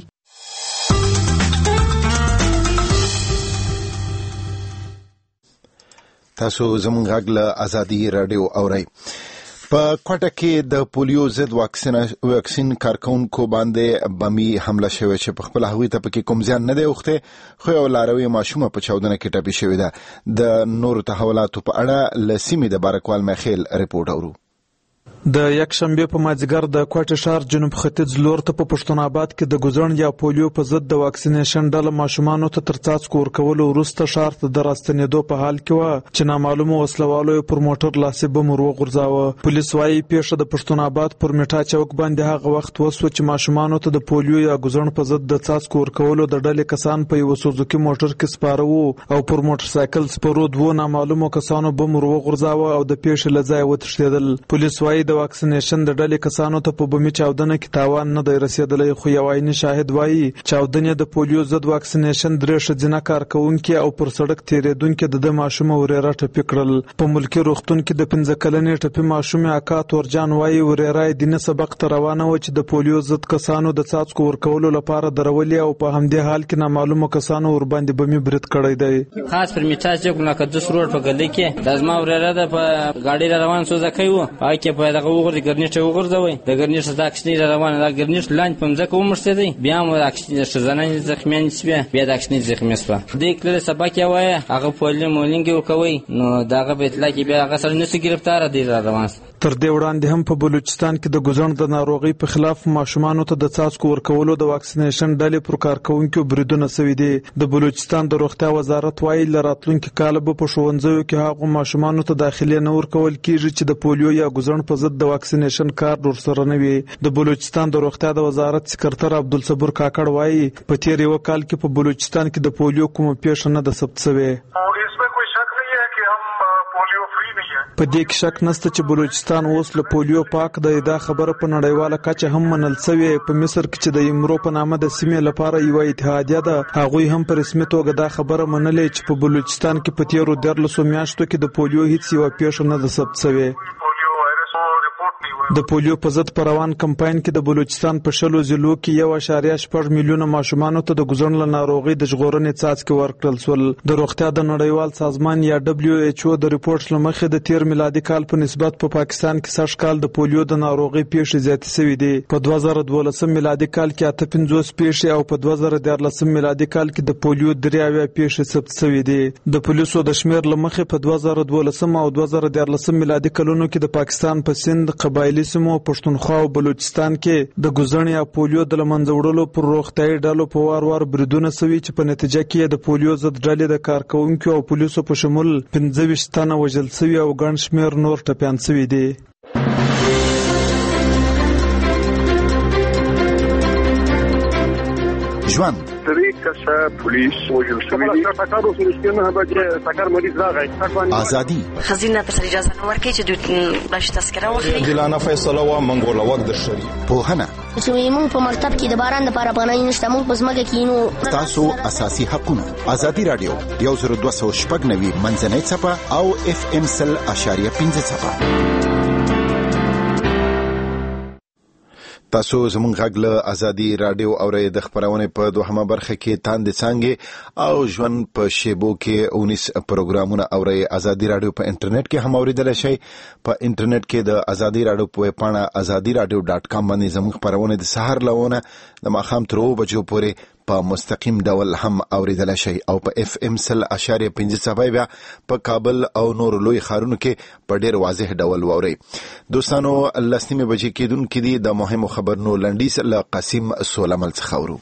تاسو زموږ غږ له ازادي راډیو اورئ. په کوټه کې د پولیو ضد واکسین کارکونکو باندې بمي حمله شوې چې په خپل هغوی ته پکې کوم زیان نه دی اوښتی، خو یو لاروي ماشومه په چاودنه کې ټپي شوې ده. د نورو تحولاتو په اړه له سیمې د بارکوال میخیل رپورټ اورو. د یکشنبه په مازیګر د کوټه ښار جنوب ختیځ لور ته په پښتون آباد کې د ګزړن یا پولیو په ضد د واکسینیشن ډله ماشومانو ته تر څاڅکو ورکولو وروسته ښار ته د راستنېدو په حال کې وه چې نامعلومو وسلوالو پر موټر لاسي بم ور وغورځاوه. پولیس وایي پیښه د پښتون آباد پر میټا چوک باندې هغه وخت وسوه چې ماشومانو ته د پولیو یا ګزړن په ضد د څاڅکو ورکولو د ډلې کسان په یو سوزوکي موټر کې سپاره وو او پر موټر سایکل سپرو 2 نامعلومو کسانو بم ور وغورځاوه او د پیښې له ځایه وتښتېدل. پولیس وایي د واکسینیشن د ډلې کسانو ته په بمي چاودنه کې تاوان نه دی رسیدلی، خو یو عیني شاهد وایي چاودنې د پولیو ضد واکسینیشن 3 ښځینه کارکوونکي او پر سړک تیریدونکي د ماشومه ورېره ټپي کړل. په ملکي روغتون کې د 15 کلنې ټپي ماشومې اکا تورجان وایي ورېره یې دیني سبق ته روانه وه چې د پولیو ضد کسانو د څاڅکو ورکولو لپاره درولې او په همدې حال کې نامعلومو کسانو ورباندې بمي برید کړی دی. خاص پر میټا چوک مقدس روډ په ګلۍ کې د زما ورېره د په ګاډي روان سوزکۍ وو، هغه کې په دغه وګوري ګرنیټ وګرځوي، د ګرنیټ د اکشنی روانه د ګرنیټ لاندې په مځکه ومرستېدی، بیا مو د اکشنی شزنه زخمیان شوه، بیا د اکشنی زخمی شوه. د کله سبق یې وایي هغه پولیس مولینګ وکوي، نو دغه به اطلاع کې بیا هغه سره نسی گرفتار دی روان. تر دې وړاندې هم په بلوچستان کې د ګزړن د ناروغي په خلاف ماشومانو ته د څاڅکو ورکولو د واکسینیشن ډلې پر کارکوونکو بریدونه سوي دي. د بلوچستان د روغتیا وزارت وایي له راتلونکي کاله به په ښوونځیو کې هغو ماشومانو ته داخلي نه ورکول کیږي چې د پولیو یا ګزړن په ضد د واکسینیشن کار ورسره نه وي. د بلوچستان د روغتیا د وزارت سکرتر عبدالصبور کاکړ وایي په تیر یو کال کې په بلوچستان کې د پولیو کومه پیښه نه ده ثبت شوې. په دې کې شک نشته چې بلوچستان اوس له پولیو پاک دی. دا خبره په نړیواله کچه هم منل شوې. په مصر کې چې د ایمرو په نامه د سیمې لپاره یو اتحادیه ده، هغوی هم په رسمي توګه دا خبره منلې چې په بلوچستان کې په تیرو 13 میاشتو کې د پولیو هیڅ یوه پیښه نه ده ثبت شوې. د پولیو په ضد په روان کمپاین کې د بلوچستان په 20 ضلعو کې 1.8 میلیونه ماشومانو ته د ګزړن له ناروغۍ د ژغورنې څاڅکي ورکړل شول. د روغتیا د نړیوال سازمان یا WHO د ریپورت له مخې د تیر میلادي کال په نسبت په پاکستان کې 60 کال د پولیو د ناروغۍ پیښې زیاتې شوې دي. په 2012 میلادي کال کې 58 پیښې او په 2014 میلادي کال کې د پولیو 3 پیښې ثبت شوې دي. د پولیسو د شمیر له مخې په 2012 او 2014 میلادي کلونو کې د پاکستان په سند قبایلی سیمو پښتونخوا او بلوچستان کې د ګزړن یا پولیو د لمنځه وړلو پر روغتیايي ډلو په وار بریدونه شوي چې په نتیجه کې د پولیو ضد ډلې د کارکوونکو او پولیسو په شمول 25 تنه وژل شوي او ګڼ شمېر نور ټپیان شوي دي. ژوند کسه پولیس وژل شوي دي. ټکر وسو رښتینه به ټکر مریض راغی. ازادي خزینه پر اجازه نه ورکړي چې دوی باش تذکره واخلي. عادلانه فیصله و منګول وخت در شری. پوهنه چې موږ په مکتب کې د باران لپاره پناه نشته، موږ په ځمکه کې نو تاسو اساسي حقونه. ازادي رادیو 102.9 منځنۍ څپه او FM 100.5 څپه. تاسو زموږ غږ له ازادي رادیو اورئ. د خبرونې په دوهمه برخه کې تاندې څانګې او ژوند په شیبو کې 19 پروګرامونه اورئ. ازادي رادیو په انټرنیټ کې هم اوریدلی شئ. په انټرنیټ کې د ازادي رادیو په ویبپاڼه azadiradio.com باندې زموږ خبرونه د سهار له 9 د ماښام تر 2 بجو پورې په مستقیم ډول هم اوریدل شي او په FM 100.5 بیا په کابل او نور لوی ښارونو کې په ډیر واضح ډول واوري. دوستانو لسنیمه بجې کېدونکې دي د مهمو خبرونو لنډیز له قاسم سولمل څخه اورو.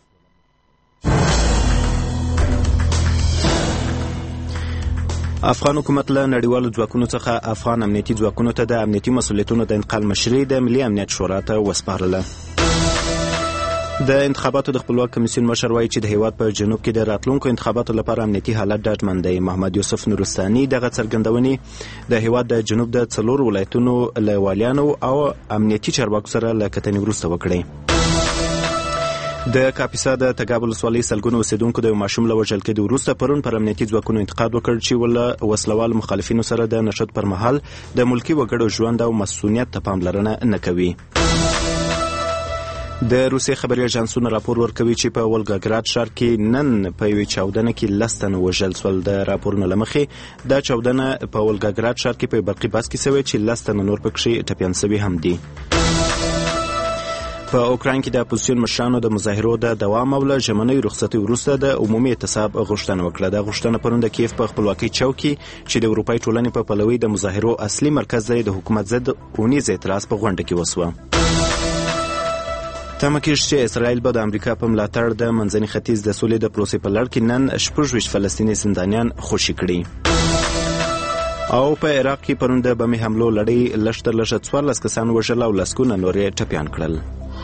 افغان حکومت له نړیوالو ځواکونو څخه افغان امنیتي ځواکونو ته د امنیتي مسؤلیتونو د انتقال مشري د ملي امنیت شورا ته وسپارله. د انتخاباتو د خپلواک کمیسیون مشر وایي چې د هیواد په جنوب کې د راتلونکو انتخاباتو لپاره امنیتي حالت ډاډمن دی. محمد یوسف نورستاني دغه څرګندونې د هیواد د جنوب د 4 ولایتونو له والیانو او امنیتي چارواکو سره له کتنې وروسته وکړي. د کاپیسا د تګاب ولسوالۍ سلګونو اوسیدونکو د ماشوم له وژل کېدو وروسته پرون پر امنیتي ځواکونو انتقاد وکړ چې وسلوال مخالفینو سره د نشد پر مهال د ملکي وګړو ژوند او مسؤلیت ته پاملرنه نه کوي. د روسیې خبري اژانسونه راپور ورکوي چې په ولګاګراد ښار کې نن په یوې چاودنه کې 10 تنه وژل شول. د راپورونو له مخې دا چاودنه په ولګاګراد ښار کې په برقي بس کې شوې چې 10 تنه نور پکې ټپیان شوي هم دي. په اوکراین کې د اپوزیسیون مشرانو د مظاهرو د دوام او له ژمنۍ رخصتۍ وروسته د عمومي اعتصاب غوښتنه وکړه. دا غوښتنه پرون د کیف په خپلواکۍ چوک کې چې د اروپای ټولنې په پلوي د مظاهرو اصلي مرکز دی د حکومت ضد اونیز اعتراض په غونډه کې وسوه. تمه کېږي چې اسرائیل به د امریکا په ملاتړ د منځني ختیځ د سولې د پروسې په لړ کې نن 26 فلسطیني زندانیان خوشي کړي. او په عراق کې پرون د بمي حملو لړۍ لږ تر لږه 14 کسان وژل او لسګونه نور یې ټپیان کړل.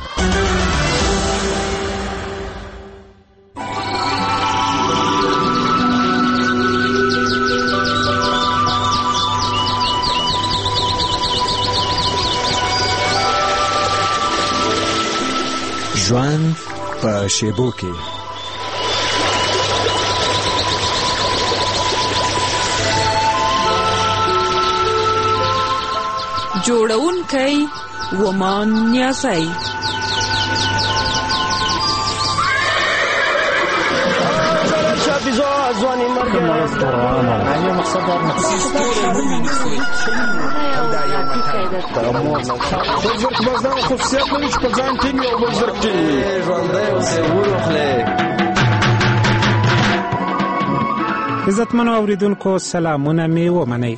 ژوند په شیبو کې جوړونکی ومان نیازی عزتمنو اوریدونکو سلامونه می ومنئ.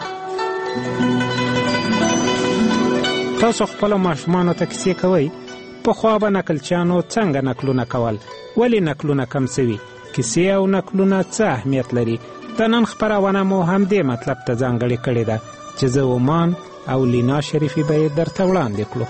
تاسو خپل ماشومانو ته کیسې کوئ؟ پخوا به نکلچیانو څنګه نکلونه کول؟ ولې نکلونه کم سوي؟ کیسې او نکلونه څه اهمیت لري؟ د نن خپرونه مو همدې مطلب ته ځانګړې کړې ده چې زه ومان او لینا شریفي به یې درته وړاندې کړو.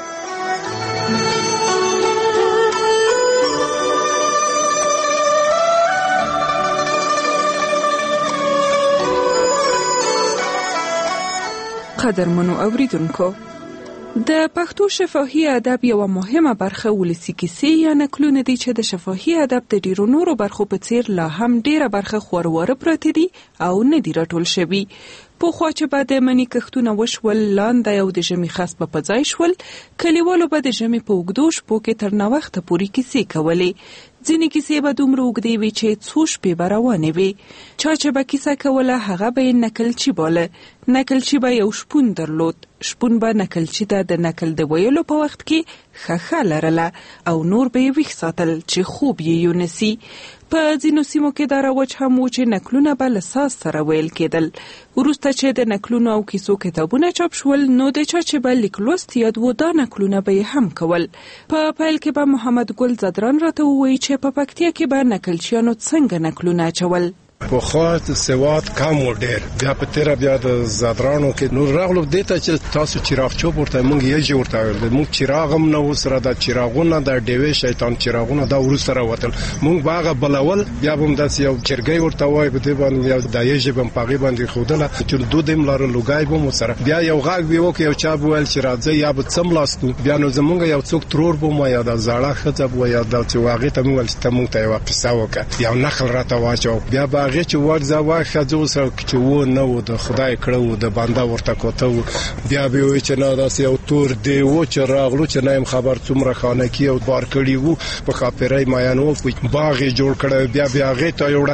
قدرمنو اوریدونکو، د پښتو شفاهي ادب یوه مهمه برخه ولسي کیسې یا نکلونه دي چې د شفاهي ادب د ډیرو نورو برخو په څیر لا هم ډیره برخه خورواره پراته دي او نه دي راټول شوي. پخوا چې به د مني کښتونه وشول، لاندی او د ژمي خس په ځای شول، کلیوالو به د ژمي په اوږدو شپو کې تر ناوخته پورې کیسې کولې. ځینې کیسې به دومره اوږدې وي چې څو شپې به روانې وي. چا چې به کیسه کوله هغه به یې نکلچي باله. نکلچي به یو شپون درلود. شپون به نکلچي ته د نکل د ویلو په وخت کې خخه لرله او نور به یې ویښ ساتل چې خوب یې یونسي. په ځینو سیمو کې دا رواج هم و چې نکلونه به له ساز سره ویل کېدل. وروسته چې د نکلونو او کیسو کتابونه چاپ شول، نو د چا چې به لیک لوست یاد و دا نکلونه به یې هم کول. په پیل کې به محمد ګل زدران راته ووایي چې په پکتیا کې به نکلچیانو څنګه نکلونه اچول. پخوا سواد کم و ډیر، بیا په تیره بیا د زادرانو کې نور راغلو دیته چې تاسو چراغ چوب ورته مونږ یې جوړ تاول مونږ چراغ هم نه وسره د چراغونه د ډیوي شیطان چراغونه دا ورسره وتل مونږ باغ بلول بیا هم داس یو چرګي ورته وای په دې باندې یو دایې جبم پاغي باندې خودله چې دوه دیم لار لوګای بم سره بیا یو غاګ بیو کې یو چا بوال چې راځي یا به څم لاستو بیا نو زمونږ یو څوک ترور بم یا د زړه خځب و یا د چې واغې ته مول چې مونږ ته یو قصه وکړه یو نخل راته واچو بیا باغ هغه چې ورځه واخه جو سره چې و نو د خدای کړو د بنده ورته کوته بیا به وي چې نه داسې یو تور دی و چې راغلو چې نایم خبر څومره خانه کې او بار کړی وو په خاطرای مایانو په باغ جوړ کړو بیا هغه ته یو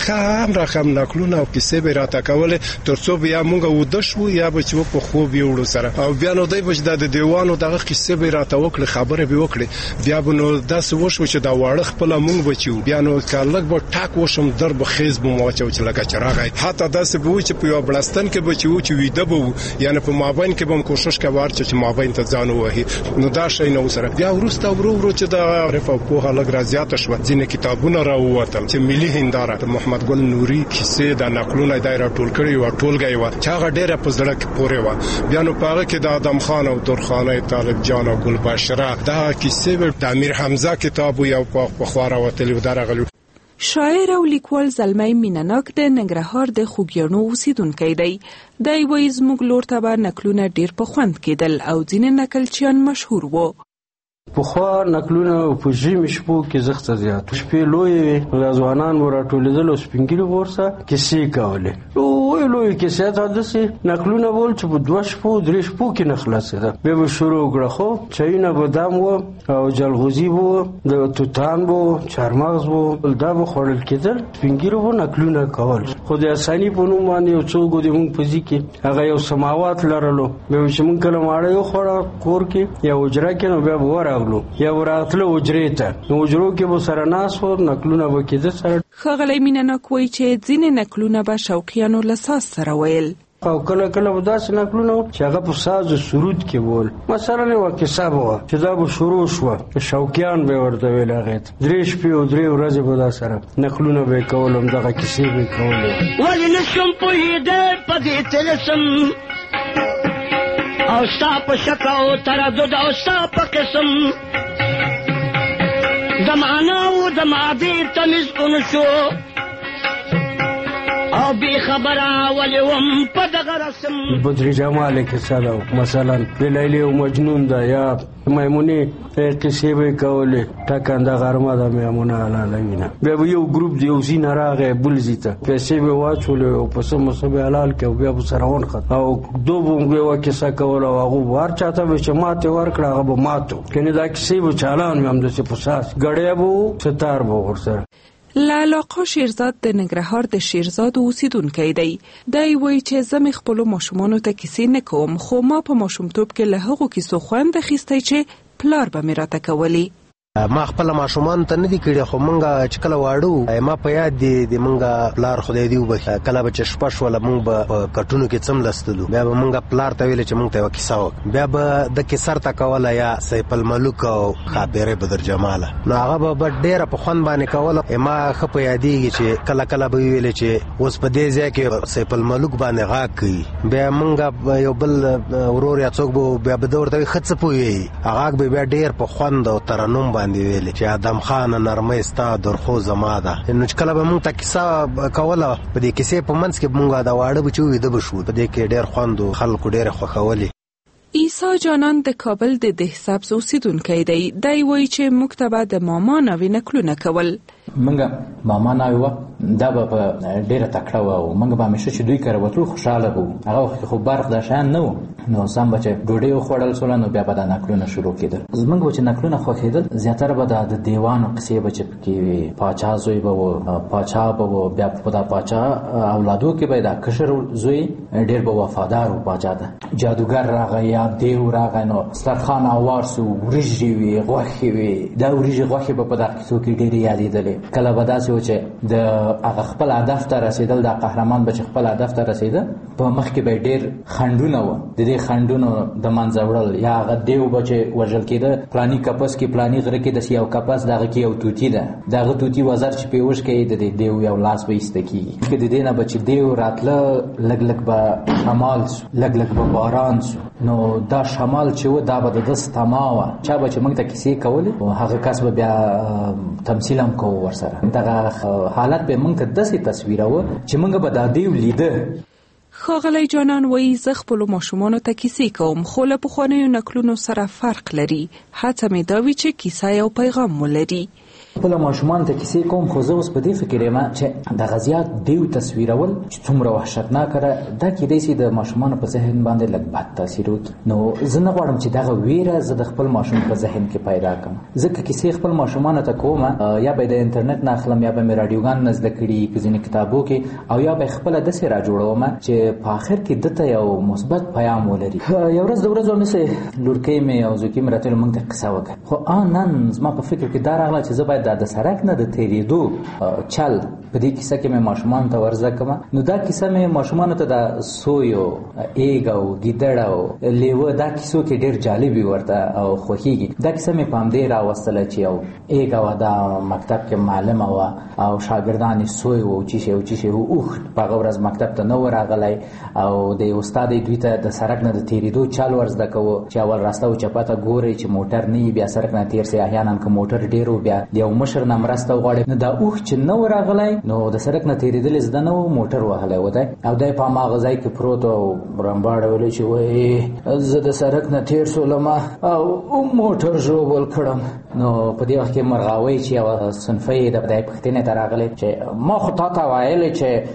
رقم نکلونه او کیسې به راته کوله ترڅو بیا مونږ ود شو یا به چې په خوب یوړو سره او بیا نو دای بچ د دیوانو دغه کیسې به راته وکړي خبره به وکړي بیا به نو داس وشو چې دا واړه خپل مونږ بچو بیا نو کارلک به ټاک وشم درب خیز به موچو چې لکه چراغ حتی داس به و چې په یو بلستان کې بچو چې ویده بو یعنی په مابین کې به کوشش کوي چې مابین ته ځان وهي نو دا شي نو سره بیا ورسته ورو چې دا عارف او په هغه لګ زیات شو ځینې کتابونه راووتل چې ملي هنداره محمد ګل نوري کیسې د نقلونه دایره ټول کړی او ټولګي و چې هغه ډیره په زړه کې پورې و بیا نو پاره کې د آدم خان او درخانه طالب جان او ګل بشره دا کیسې د امیر حمزه کتاب یو په خواره وتلی و درغلو شاعر او لیکوال زلمی مینناک د ننګرهار د خوږیاڼو اوسیدونکی دی. دی وایي زموږ لور ته به نکلونه ډیر په خوند کېدل او ځینې نکلچیان مشهور وو. پخوا نکلونه په ژمي شپو کې زخته زیات شپې لوی ځوانان مو راټولېدل او سپینګیري ورسه کیسې کولې لوی کیسې ته داسې نکلونه بول چې په 2 شپو 3 شپو کې نه خلاصېده بیا به شروع کړه خو چایونه بادام و او جلغوزي و د توتان و چارمغز و دا به خوړل کېدل سپینګیري و نکلونه کول خو د اساني په نوم باندې یو څوک د مونږ په ځي کې هغه یو سماوات لرلو بیا چې مونږ کله ماړه یو خوړه کور کې یا اجرا کې نو بیا وره یا وراتله اجرې ته نو اجرو کې به سره ناس و نکلونه به کېده سره ښاغلی مینناک وایي چې ځینې نکلونه به شوقیانو له ساز سره ویل او کله کله به داسې نکلونه و چې هغه په ساز سرود کې وول مثلا یوه کیسه به وه چې دا به شروع شوه شوقیان به یې ورته ویل هغې ته 3 شپې او 3 ورځې به دا سره نکلونه به یې کول همدغه کیسې به یې کولې ولې نشم پوهېدی په دې طلسم او ستا په شک او تردد او ستا په قسم د معنا او د مادې تمیز اون شو او بی خبره ولې وم په دغه رسم بدر جمال کیسه ده مثلا د لیلی او مجنون ده یا میمونې کیسې به یې کولې ټاکنده غرمه ده میمونه حلاله وینه بیا به یو ګروپ د یو ځای نه راغی بل ځای ته پیسې به یې واچولې او پسه مسه به یې حلال کړې او بیا به سره ونښت او دو به یې یوه کیسه کوله او هغه به هر چا ته به چې ماتې ورکړه هغه به مات و کنې دا کیسې به چالان وي همداسې په ساس ګړی به و ستار به ورسره لالاقا شیرزاد د ننګرهار د شیرزاد اوسیدونکی دی. دی وایي چې زه مې خپلو ماشومانو ته کیسې نه کوم خو ما په ماشومتوب کې له هغو کیسو خوند اخیستی چې پلار به مې راته کولی. ما خپل ماشومان ته نه دي کړي خو مونږ چې کله واړو ما په یاد دي د مونږ پلار خدای دی وبخښه کله به چې شپه شوله مونږ به په کټونو کې څملستلو بیا به مونږ پلار ته ویل چې مونږ ته یوه کیسه وکړه بیا به د کیسر ته کوله یا سیف الملوک او خاطرې بدر جماله نو هغه به ډېره په خوند باندې کوله ما ښه په یادېږي چې کله کله به ویلې چې اوس په دې ځای کې سیف الملوک باندې غاږ کوي بیا مونږ یو بل ورور یا څوک به بیا به ده ورته وایي ښه څه پوهېږي هغه به بیا ډېر په خوند او ترنم باندې ویلې چې آدم خان نرمۍ ستا درخو زما ده نو چې کله به مونږ ته کیسه کوله په دې کیسې په منځ کې مونږ د واړه به چې ویده به شو په دې کې ډېر خوند و خلکو ډېرې خوښولې. عیسی جانان د کابل د دهسبز اوسیدونکی دی. دی وایي چې موږ ته به د ماما ناوې نکلونه کول. منګه ماما ناوې وه دا به په ډېره تکړه وه او موږ به همیشه چې دوی کره وتلو خوشحاله به وو هغه وخت کې خو برق دا شیان نه وو نو سم به چې ډوډۍ وخوړل سوله نو بیا به دا نکلونه شروع کېدل زموږ به چې نکلونه خوښېدل زیاتره به د دیوانو قصې به چې پکې وي پاچا زوی به و پاچا به و بیا په دا پاچا اولادو کې به دا کشر زوی ډېر به وفادار و پاچا ته جادوګر راغی یا دیو راغی نو سترخان اوار سو وریژې وي غوښې وي دا وریژې غوښې به په دا کیسو کې ډېرې یادېدلې کله به داسې و چې د هغه خپل هدف ته رسېدل دا قهرمان به چې خپل هدف ته رسېده په مخ کې به ډېر خنډونه وه د دې خنډونو د منځه وړل یا هغه دیو به چې وژل کېده پلاني کپس کې پلاني غره کې داسې یو کپس د هغه کې یو توتي ده د هغه توتي وزر چې پې وشکوي د دې دیو یو لاس به ایسته کېږي د دې نه به چې دیو راتله لږ لږ به شمال سو لږ لږ به باران سو نو دا شمال چې و دا به د ده ستما وه چا به چې موږ ته کیسې کولې هغه کس به بیا تمثیل هم کوو ورسره دغه حالت به موږ ته داسې تصویروه چې موږ به دا دیو لیده. ښاغلی جانان وایي زه خپلو ماشومانو ته کیسې کوم خو له پخوانیو نکلونو سره فرق لري. هڅه مې دا وي چې کیسه یو پیغام ولري. خپل ماشومان ته کیسې کوم خو زه اوس په دې فکر یم چې د غزیات دیو تصویرول چې څومره وحشتناک دا کیدای شي د ماشومان په ذهن باندې لږ بد تاثیر وکړي. نو زه نه غواړم چې دغه ویره زه د خپل ماشوم په ذهن کې پیدا کړم. ځکه کیسې خپل ماشومان ته کوم یا به د انټرنیټ نه اخلم یا به مې راډیوګان نه زده کړي په ځینې کتابو کې او یا به خپل داسې را جوړوم چې په آخر کې دته یو مثبت پیغام ولري. یو ورځ د ورځو مې لورکۍ مې او زوکۍ مې راته موږ ته قصه وکړه خو نن زما په فکر کې دا راغله چې زه باید د سړک نه د تېرېدو چل په دې کیسه کې مې ماشومان ته ورزده کړم. نو دا کیسه مې ماشومانو ته د سوی او ایګ او ګیدړ او لیوه دا کیسو کې ډېر جالب ورته او خوښیږي. دا کیسه مې په همدې راوستله چې یو ایګ وه دا مکتب کې معلمه وه او شاګردان یې سوی و او چیشی و اوښ په هغه ورځ مکتب ته نه و راغلی او د استاد یې دوی ته د سړک نه د تېرېدو چل ورزده کوو چې اول راسته او چپه ته ګورئ چې موټر نه وي بیا سړک نه تېر سئ احیانا که موټر ډېر و بیا د یو مشر نه مرسته وغواړئ. نو دا اوښ چې نه و راغلی نو د سړک نه تېرېدل زده نه و موټر وهلی و دی او دی په هماغه ځای کې پروت او رمباړه ویلی چې وایي زه د سړک نه تېر شولم او موټر ژوبل کړم. نو په دې وخت کې مرغاوۍ چې یوه صنفۍ د دی پوښتنې ته راغلی چې ما خو تا ته ویلې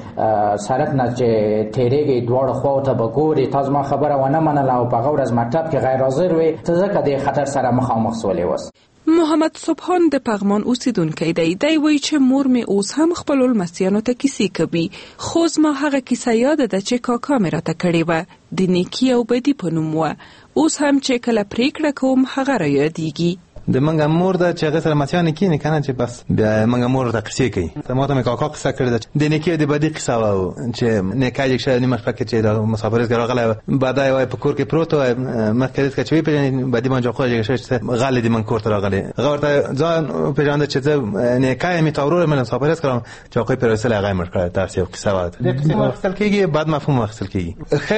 چې سړک نه چې تېرېږئ دواړو خواو ته به ګورې تا زما خبره ونه منله او په هغه ورځ مکتب کې غیر حاضر وې ته ځکه دې خطر سره مخامخ سولې وس. محمد سبحان د پغمان اوسیدونکی دی. دی وایي چې مور مې اوس هم خپلو لمسیانو ته کیسې کوي خو زما هغه کیسه یاده ده چې کاکا مې راته کړې وه د نیکي او بدي په نوم وه. اوس هم چې کله پریکړه کوم هغه را یادېږي. د منګه مور ده چې هغه سره مچانې کینې کنه چې بس بیا منګه مور ته قصې کوي. ما ته مې کاکا قصه کړې ده د نیکي د بدي قصه وه چې نیکه یک شی نیمه شپه کې چې مسافرت کې راغلی بعدا یې په کور کې پروت و مخکې دې چې وپېژنې بدي باندې خو یک شی چې غالي دې من کور ته راغلی هغه ورته ځان وپېژانده چې زه نیکه یم تا ورور من مسافرت کړم چې هغوی پرې وسیله هغه یې مړ کړی داسې یو قصه وه. دې قصې واخیستل کېږي بد مفهوم واخیستل کېږي.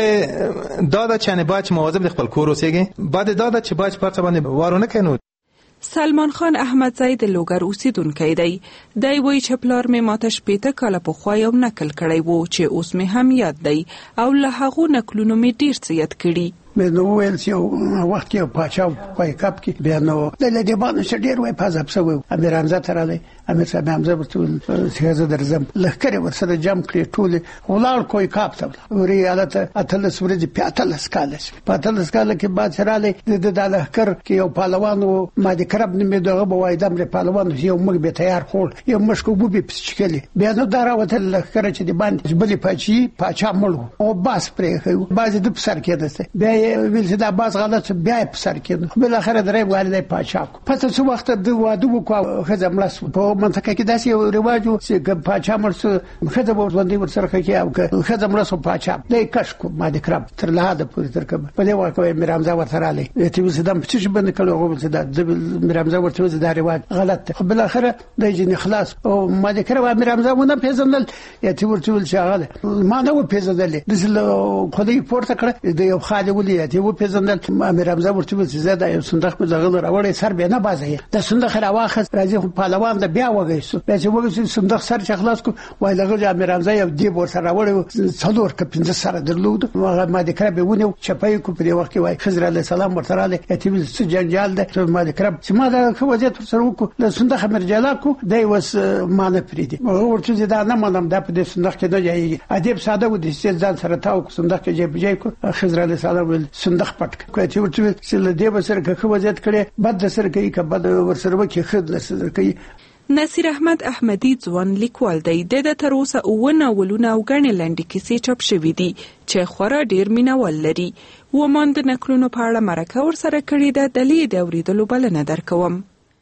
ښه دا ده چې یعنې باید چې مواظب د خپل کور اوسېږي. بعد دا ده چې باید چې پر څه باندې وار ونه کړې. سلمان خان احمدزی د لوګر اوسیدونکی دی. دی وایي چې پلار مې ماته 15 کاله پخوا یو نکل کړی و چې اوس مې هم یاد دی او له هغو نکلونو مې ډېر څه یاد کړي. مې نو ویل چې وخت کې پاچا په کپ کې بیا نو د دې باندې چې ډېر وای پازاب سوی امیر حمزه تر علی امیر صاحب حمزه ورته چې زه درځم لخر ورسره جام کړی ټول ولار کوی کاپ ته ورې حالت اتل سورج په اتل سکالس په اتل سکاله کې بعد شراله د لخر کې یو پهلوان او ما د کرب نیمه دغه بوای دم له پهلوان یو مګ به تیار خور یو مشکو بو به پچکلی بیا نو دراوته لخر چې د باندې بلی پاچا مړو او باس پرې باز د سر کې ده بیا ویل چې دا باز غلط بیا په سر کې بل اخر درې والي پاچا پته څو وخت د واده وکړو خزه ملس په منطقه کې داسې یو رواجو چې پاچا مرسو خزه ورته ورسره کې او خزه ملس پاچا د کشکو ما د کرب تر لاده پورې تر کبه په دې واقع مې رمزه ورته رالی ته وسه دم چې باندې کړو غو چې د رمزه ورته دا رواج غلط بل اخر د جن خلاص او ما د کرب مې رمزه ونه پیژندل ته ورته ول شغله ما نه و پیژندل د خدای پورته کړ د یو خاله ولې ته و پیژندل امیر حمزه ورته ول چې زدا یو صندوق په ځغل راوړې سر به نه بازي د صندوق راواخه راځي پهلوان د بیا وګیسو بیا چې وګیسو صندوق سر خلاص کو وای لغه امیر حمزه یو دی ور سره راوړې څلور ک 15 سره درلود ما د کرب ونه چپای کو په وخت کې وای خضر علی السلام ورته رااله ته ول څه جنجال ده ما د کرب چې ما د وضعیت سره وکړو د صندوق مرجاله کو دی وس ما نه پریدي ورته دا نه منم د په صندوق کې نه جاي ادب ساده و د ځان سره تاو صندوق کې جای کو خضر علی السلام ول صندوق پټ کوي چې ورته چې له دې بسر که وضعیت کړي بد سر کوي که بد ورسره وکي خد سر کوي. نصیر احمد احمدی ځوان لیکوال دی. د تر اوسه اوونه ولونه او غنې لنډې کیسې چاپ شوې دي چې خورا ډیر مینوال لري. ومان د نکلونو په اړه مرکه ورسره کړې ده. د لید اوریدلو بلنه درکوم.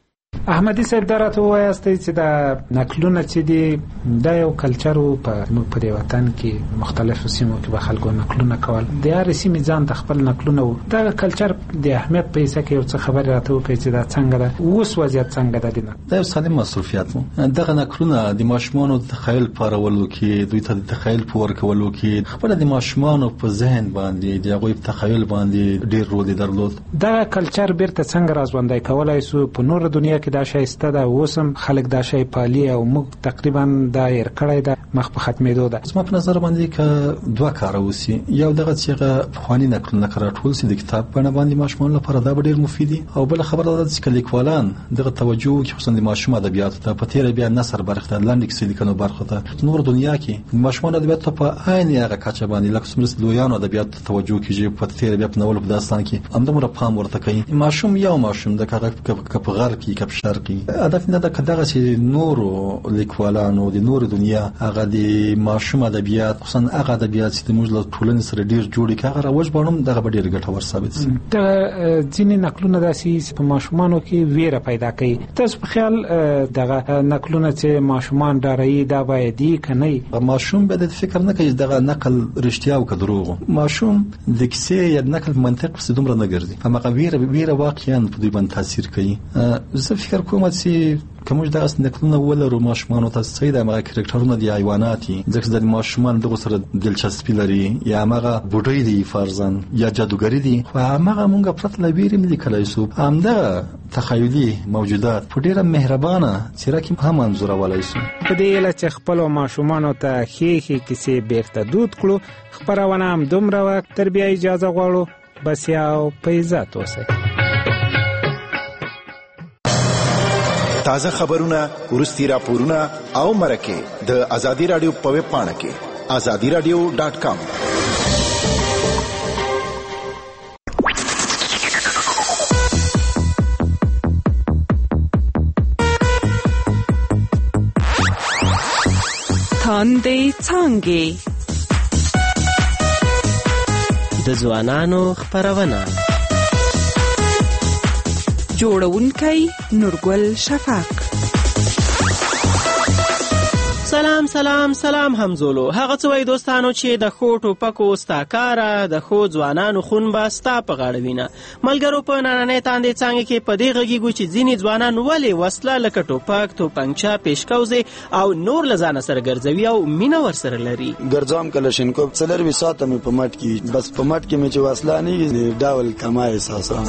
احمدی صاحب درته وایسته چې دا نکلونه چې دي د یو کلچر په موږ په وطن کې مختلفو سیمو کې به خلکو نکلونه کول د هر سیمې ځان د خپل نکلونه دا کلچر د اهمیت په حساب کې یو څه خبره راته وکړي چې دا څنګه ده اوس وضعیت څنګه ده دینه دا یو ساده مصرفیات دغه نکلونه د ماشومانو د تخیل پارولو کې دوی ته د تخیل پور کولو کې خپل د ماشومانو په ذهن باندې د هغوی په تخیل باندې ډیر رول درلود. دا کلچر بیرته څنګه راځوندای کولای سو په نور دنیا کې دا شایسته ده، اوسم خلک دا شی پالي او موږ تقریبا دا هیر کړی ده، مخ په ختمېدو ده. زما په نظر باندې که دوه کاره وسي، یو دغه چې هغه پخواني نقلونه راټول سي د کتاب بڼه باندې ماشومان لپاره دا به ډېر مفید دي، او بله خبره دا ده چې لیکوالان دغه توجه وکړي خصوصا د ماشوم ادبیاتو ته، په تېره بیا نثر برخه ته، لنډې کیسې لیکنو برخه ته، نور دنیا کې ماشومان ادبیاتو ته په عین هغه کچه باندې لکه څومره لویانو ادبیاتو ته توجه کیږي، په تېره بیا په ناول په داستان کې همدومره پام ورته کوي. ماشوم یو ماشوم د که په غرب کې که په شرق کې، هدف نه ده که دغه چې نورو لیکوالانو د نورو دنیا هغه د ماشوم ادبیات خصوصا هغه ادبیات چې موږ له ټولنې سره ډېر جوړ کړي هغه راوج باندې دغه به ډېر ګټور ثابت شي. د ځینې نقلونه داسې په ماشومانو کې ویره پیدا کوي. تاسو په خیال دغه نقلونه چې ماشومان ډاروي دا باید دي که نه؟ ماشوم باید فکر نه کوي دغه نقل رښتیا او که دروغ. ماشوم د کیسې یا نقل منطق پسې دومره نه ګرځي، هماغه ویره واقعا په دوی باندې تاثیر کوي. زه فکر کوم چې که موږ دغه نقلونه ولرو ماشومانو ته څه د هغه کرکټرونه دي حیوانات دي، ځکه د ماشومان دغه سره دلچسپي لري، یا هغه بوډۍ دي فرضاً یا جادوګری دي، خو هغه موږ پرته له ویرې نه لیکلی شو. همدغه تخیلي موجودات په ډېره مهربانه څېره کې هم انځورولای شو. په دې هیله چې خپلو ماشومانو ته ښې کیسې بیرته دود کړو. خپرونه هم دومره وه، تر بیا اجازه غواړو بسیا او په عزت اوسئ. تازه خبرونه، وروستي راپورونه او مرکې د ازادي رادیو په ویب پاڼه کې azadiradio.com. تاندې څانګې د ځوانانو خپرونه، جوړونکی نورګل شفاق. سلام سلام سلام همزولو. هغه څه وایي دوستانو چې د ښو ټوپکو ستا کاره، د ښو ځوانانو خون به ستا په غاړه وینه. ملګرو په نننۍ تاندې څانګې کې په دې غږیږو چې ځینې ځوانان ولې وسله لکه ټوپک، توپنچه، پیشکوزې او نور له ځانه سره ګرځوي او مینه ورسره لري. ګرځوم کلشینکوف 4 ساعته مې په مټ کې، بس په مټ کې مې چې وسله نه وي ډول کما احساسوم.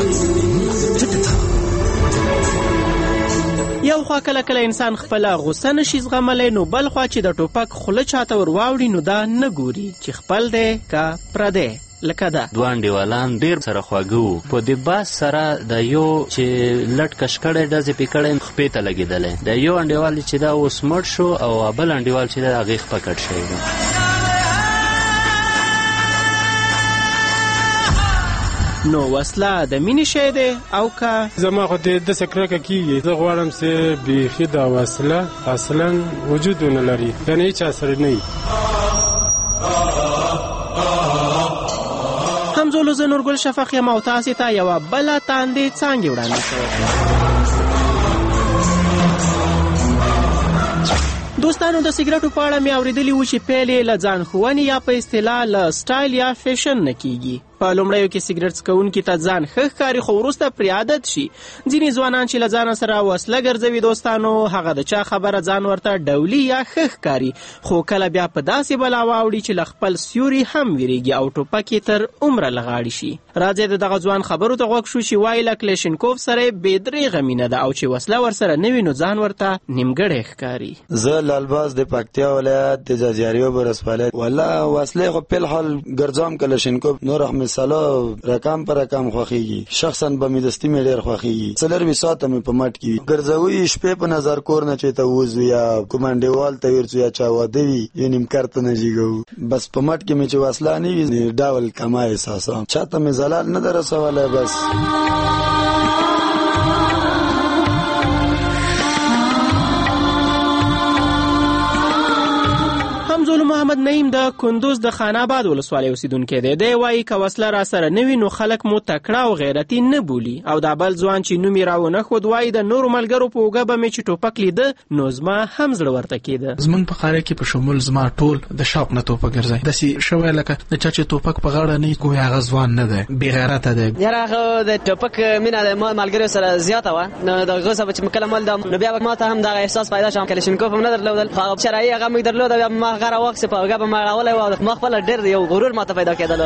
یو خوا کله کله انسان خپله غصه نشي زغملی، نو بل خوا چې د ټوپک خوله چاته ور واوړي نو دا نه ګوري چې خپل دی که پردی. لکه دا دوه انډیوالان ډېر سره خواږه وو، په د باس سره د یو چې لټ کش کړی ډزې پې کړی خپې ته لګېدلی، د یو انډیوال چې دا اوس مړ شو او بل انډیوال چې دا هغې خپه کټ شوی دی. نو وسله د مینې شی دی او که زما خو داسې کرکه کېږي، زه غواړم چې بیخي دا وسله اصلا وجود ونه لري، یعنې هېچا سره نه وي. همزولو زه نورګل شفق یم او تاسې ته یوه بله تاندې څانګې وړاندې کوم. دوستانو د سیګریټو په اړه مې اورېدلي وو چې پیل یې له ځان ښوونې یا په اصطلاح له سټایل یا فیشن نه کیږي. په لومړیو کې سیګریټ څکوونکي ته ځان ښه ښکاري، خو وروسته پرې عادت شي. ځینې ځوانان چې له ځانه سره وسله ګرځوي دوستانو، هغه د چا خبره ځان ورته ډولي یا ښه ښکاري، خو کله بیا په داسې بلا واوړي چې له خپل سیوري هم ویریږي او ټوپک یې تر عمره لغاړي شي. راځئ د دغه ځوان خبرو ته غوږ شو چې وایي له کلشینکوف سره بې درېغه مینه ده او چې وسله ورسره نه وي نو ځان ورته نیمګړی ښکاري. زه لالباز د پکتیا ولایت د ځاځیاریو ولسوالۍ والله وسلې خو په الحال ګرځوم کلشینکوف، نور احمد صلاح رقم پر رقم خوخیږي، شخصا به مې دستی مې ډېر خوخیږي. 4 ساعته مې په مټ کې ګرځوي، شپې په نظر کور نه چې ته وځو یا کومانډیوال ته ورڅو یا چا واده وي یا نیم کارته نه جیګو، بس په مټ کې مې چې وسله نه وي ډول کما احساسوم، چاته مې زلال نه درسولی. بس همزولو محمد نعیم د کندوز د خان آباد ولسوالۍ اوسیدونکی دی. دی وایي که وسله را سره نه وي نو خلک مو تکړه او غیرتي نه بولي. او دا بل ځوان چې نوم یې راونه ښود وایي د نورو ملګرو په اوږه به مې چې ټوپک لیده نو زما هم زړه ورته کېده. زمونږ په قاره کې په شمول زما ټول د شاپ نه توپک ګرځي، داسې شوی لکه د چا چې توپک په غاړه نه وي ګویا هغه ځوان نه دی، بې غیرته دی. یاره هغه د ټوپک مینه د ملګرو سره زیاته وه، نو د هغه څه چې کله مال نو بیا ما ته هم دغه احساس پیدا شو. کلشینکوف هم نه درلودل، خو شرعي هغه مې درلوده، بیا ما هغه راواخیسته په اوږه به ما راولی و او ما خپله ډېر یو غرور ما ته پیدا کېدلو.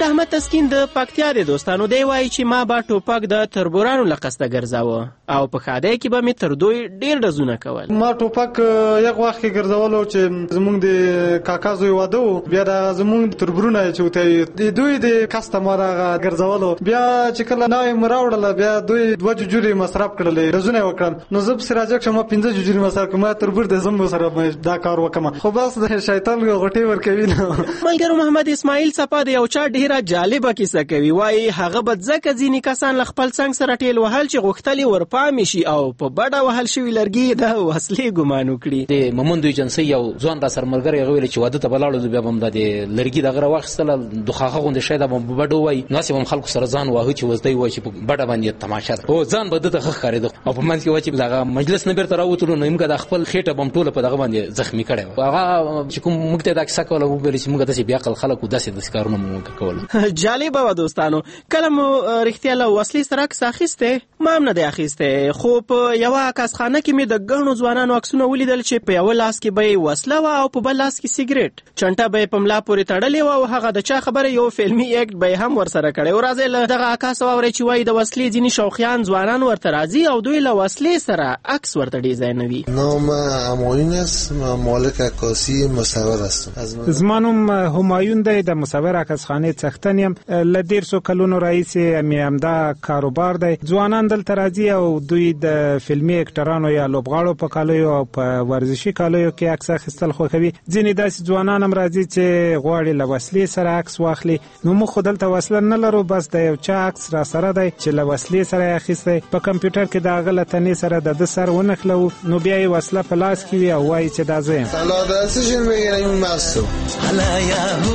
د احمد تسکین د پکتیا د دوستانو دی وایي چې ما به ټوپک د تربورانو له قصده ګرځاوه او په ښادۍ کې به مې تر دوی ډېر ډزونه کول. ما ټوپک یک وخت کې ګرځولو چې زمونږ د کاکا زوی واده و، بیا د زمونږ تربورونه چې وته د دوی د کسته ما راغه ګرځولو، بیا چې کله ناوې مې راوړله بیا دوی 2 جوجوري مصرف کړلې، ډزونه یې وکړل. نو زه پسې راجګ شم 15 جوجوري مصرف کړم، ما تربور د زم سره دا کار وکړم، خو بس د شیطان غټې ورکوي. ملګرو محمد اسماعیل صفا د یو چا ډیره جالبه کیسه کوي. وایي هغه به ځکه ځینې کسان له خپل څنګ سره ټیل وهل چې غوښتلې ورپامې شي او په بډه وهل شوي لرګي د وسلې ګمان وکړي. د مومند ایجنسۍ یو ځوان را سره ملګری هغه ویل چې واده ته به لاړو، بیا به هم د لرګي دغه راواخیستله، دوخاخه غوندې شی ده به بډه ووایي، ناسې به هم خلکو سره ځان واهه چې وزدی وایي چې په بډه باندې تماشه ده، او ځان به ده ته ښه ښکارېده او په منځ کې وایي چې دغه مجلس نه بیرته راوتلو نو موږ د خپل خېټه به هم ټوله په دغه باندې زخمي کړی وه. هغه چې کوم موږ ته دا کیسه کوله وویل چې موږ داسې بې عقل خلک و، داسې کارونه مو کول. جالبه وه دوستانو. کله مو رښتیا له وسلې سره عکس اخیستی؟ ما هم نه دی اخیستی، خو په یوه عکسخانه کې مې د ګڼو ځوانانو عکسونه ولیدل چې په یوه لاس کې به یې وسله وه او په بل لاس کې سیګریټ، چنټه به یې په ملا پورې تړلې وه او هغه د چا خبره یو فلمي اکټ به یې هم ورسره کړی و. راځئ له دغه عکس واورئ چې وایي د وسلې ځینې شوقیان ځوانان ورته راځي او دوی له وسلې سره عکس ورته ډیزاینوي. نام امایون است، مالک عکاسی مصور هستم. زما نوم همایون دی، د مصور عکسخانې څښتن یم. له 150 کلونو راهیسې مې همدا کاروبار دی. ځوانان دلته راځي او دوی د فلمي اکټرانو یا لوبغاړو په کالیو او په ورزشي کالیو کې عکس اخیستل خوښوي. ځینې داسې ځوانان هم راځي چې غواړي له وسلې سره عکس واخلي. نو موږ خو دلته وسله نه لرو، بس د یو چا عکس را سره دی چې له وسلې سره یې اخیستی، په کمپیوټر کې د هغه له تنې سره د ده سر ونښلوو، نو بیا یې وسله په لاس کې وي او وایي چې دا زه یم. سلادرسشون بگیریم مستو حالا یاهو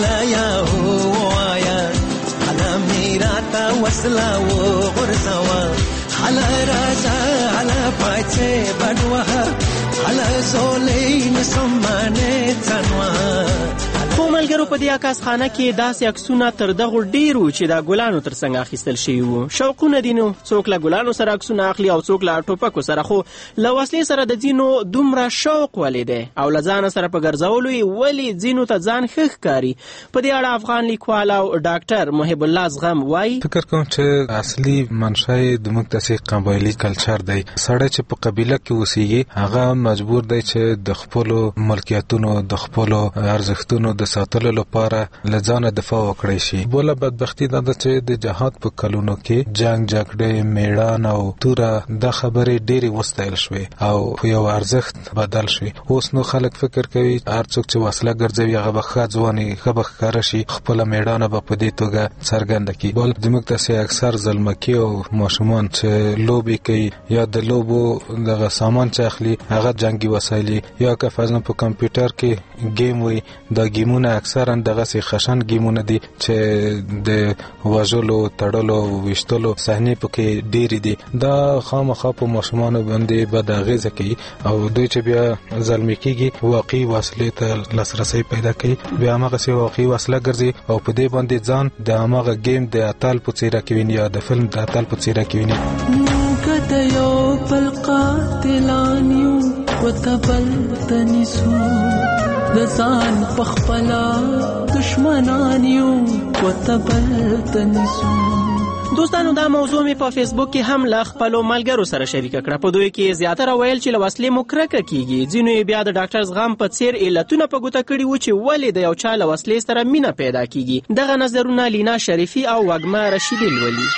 وایا حالا میراتا وسلا و غرزوا حالا راجا حالا پاچه بدوها حالا زولین سمانه تنوا. خو ملګرو په دې عکسخانه کې داسې عکسونه تر دغو ډېرو چې د ګلانو تر څنګ اخیستل شوي وو. شوقونه دي، نو څوک له ګلانو سره عکسونه اخلي او څوک له ټوپکو سره، خو له وسلې سره د ځینو دومره شوق ولې دی او له ځانه سره په ګرځولو یې ولې ځینو ته ځان ښه ښکاري؟ په دې اړه افغان لیکوال او ډاکټر محب الله زغم وایي فکر کوم چې اصلي منشأ یې زموږ داسې قبایلي کلچر دی. سړی چې په قبیله کې اوسېږي هغه مجبور دی چې د خپلو ملکیتونو د خپلو ارزښتونو د ساتلو لپاره له ځانه دفاع وکړی شي. بله بدبختي دا ده چې د جهاد په کلونو کې جنگ جګړې میړان او توره دا خبرې ډېرې وستایل شوې او په یو ارزښت بدل شوې. اوس نو خلک فکر کوي هر څوک چې وسله ګرځوي هغه به ښه ځواني ښه به ښکاره شي، خپله میړانه به په دې توګه څرګنده کړي. بل زموږ داسې اکثر زلمکي او ماشومان چې لوبې کوي یا د لوبو دغه سامان چې اخلي هغه جنګي وسایل یا که فرضاً په کمپیوټر کې گیم وي، دا گیمونه اکثرا دغه سي خشن گیمونه دي چې د وژلو تړلو وشتلو صحنې پکې ډېرې دي. دا خامخا په ماشومانو باندې بد اغیزه کوي او دوی چې بیا ظلم کېږي واقعي وسلې ته لاسرسي پیدا کوي، بیا هغه سي واقعي وسله ګرځي او په دې باندې ځان د هغه گیم د اتل په څیر کې ویني یا د فلم د اتل په څیر کې ویني. کته یو بل قاتلانیو وتبل تنسو لسان پخپلا دشمنانیو وتبل تنسو. دوستانو دا موضوع می په فیسبوک کې هم له خپلو ملګرو سره شریکه کړه. په دوی کې زیاتره ویل چې له وسلې مو کرکه کیږي، ځینو یې بیا د ډاکټر زغم په څیر علتونه په ګوته کړي وو چې ولې د یو چا له وسلې سره مینه پیدا کیږي. دغه نظرونه لینا شریفي او وږمه رشیدي لولي.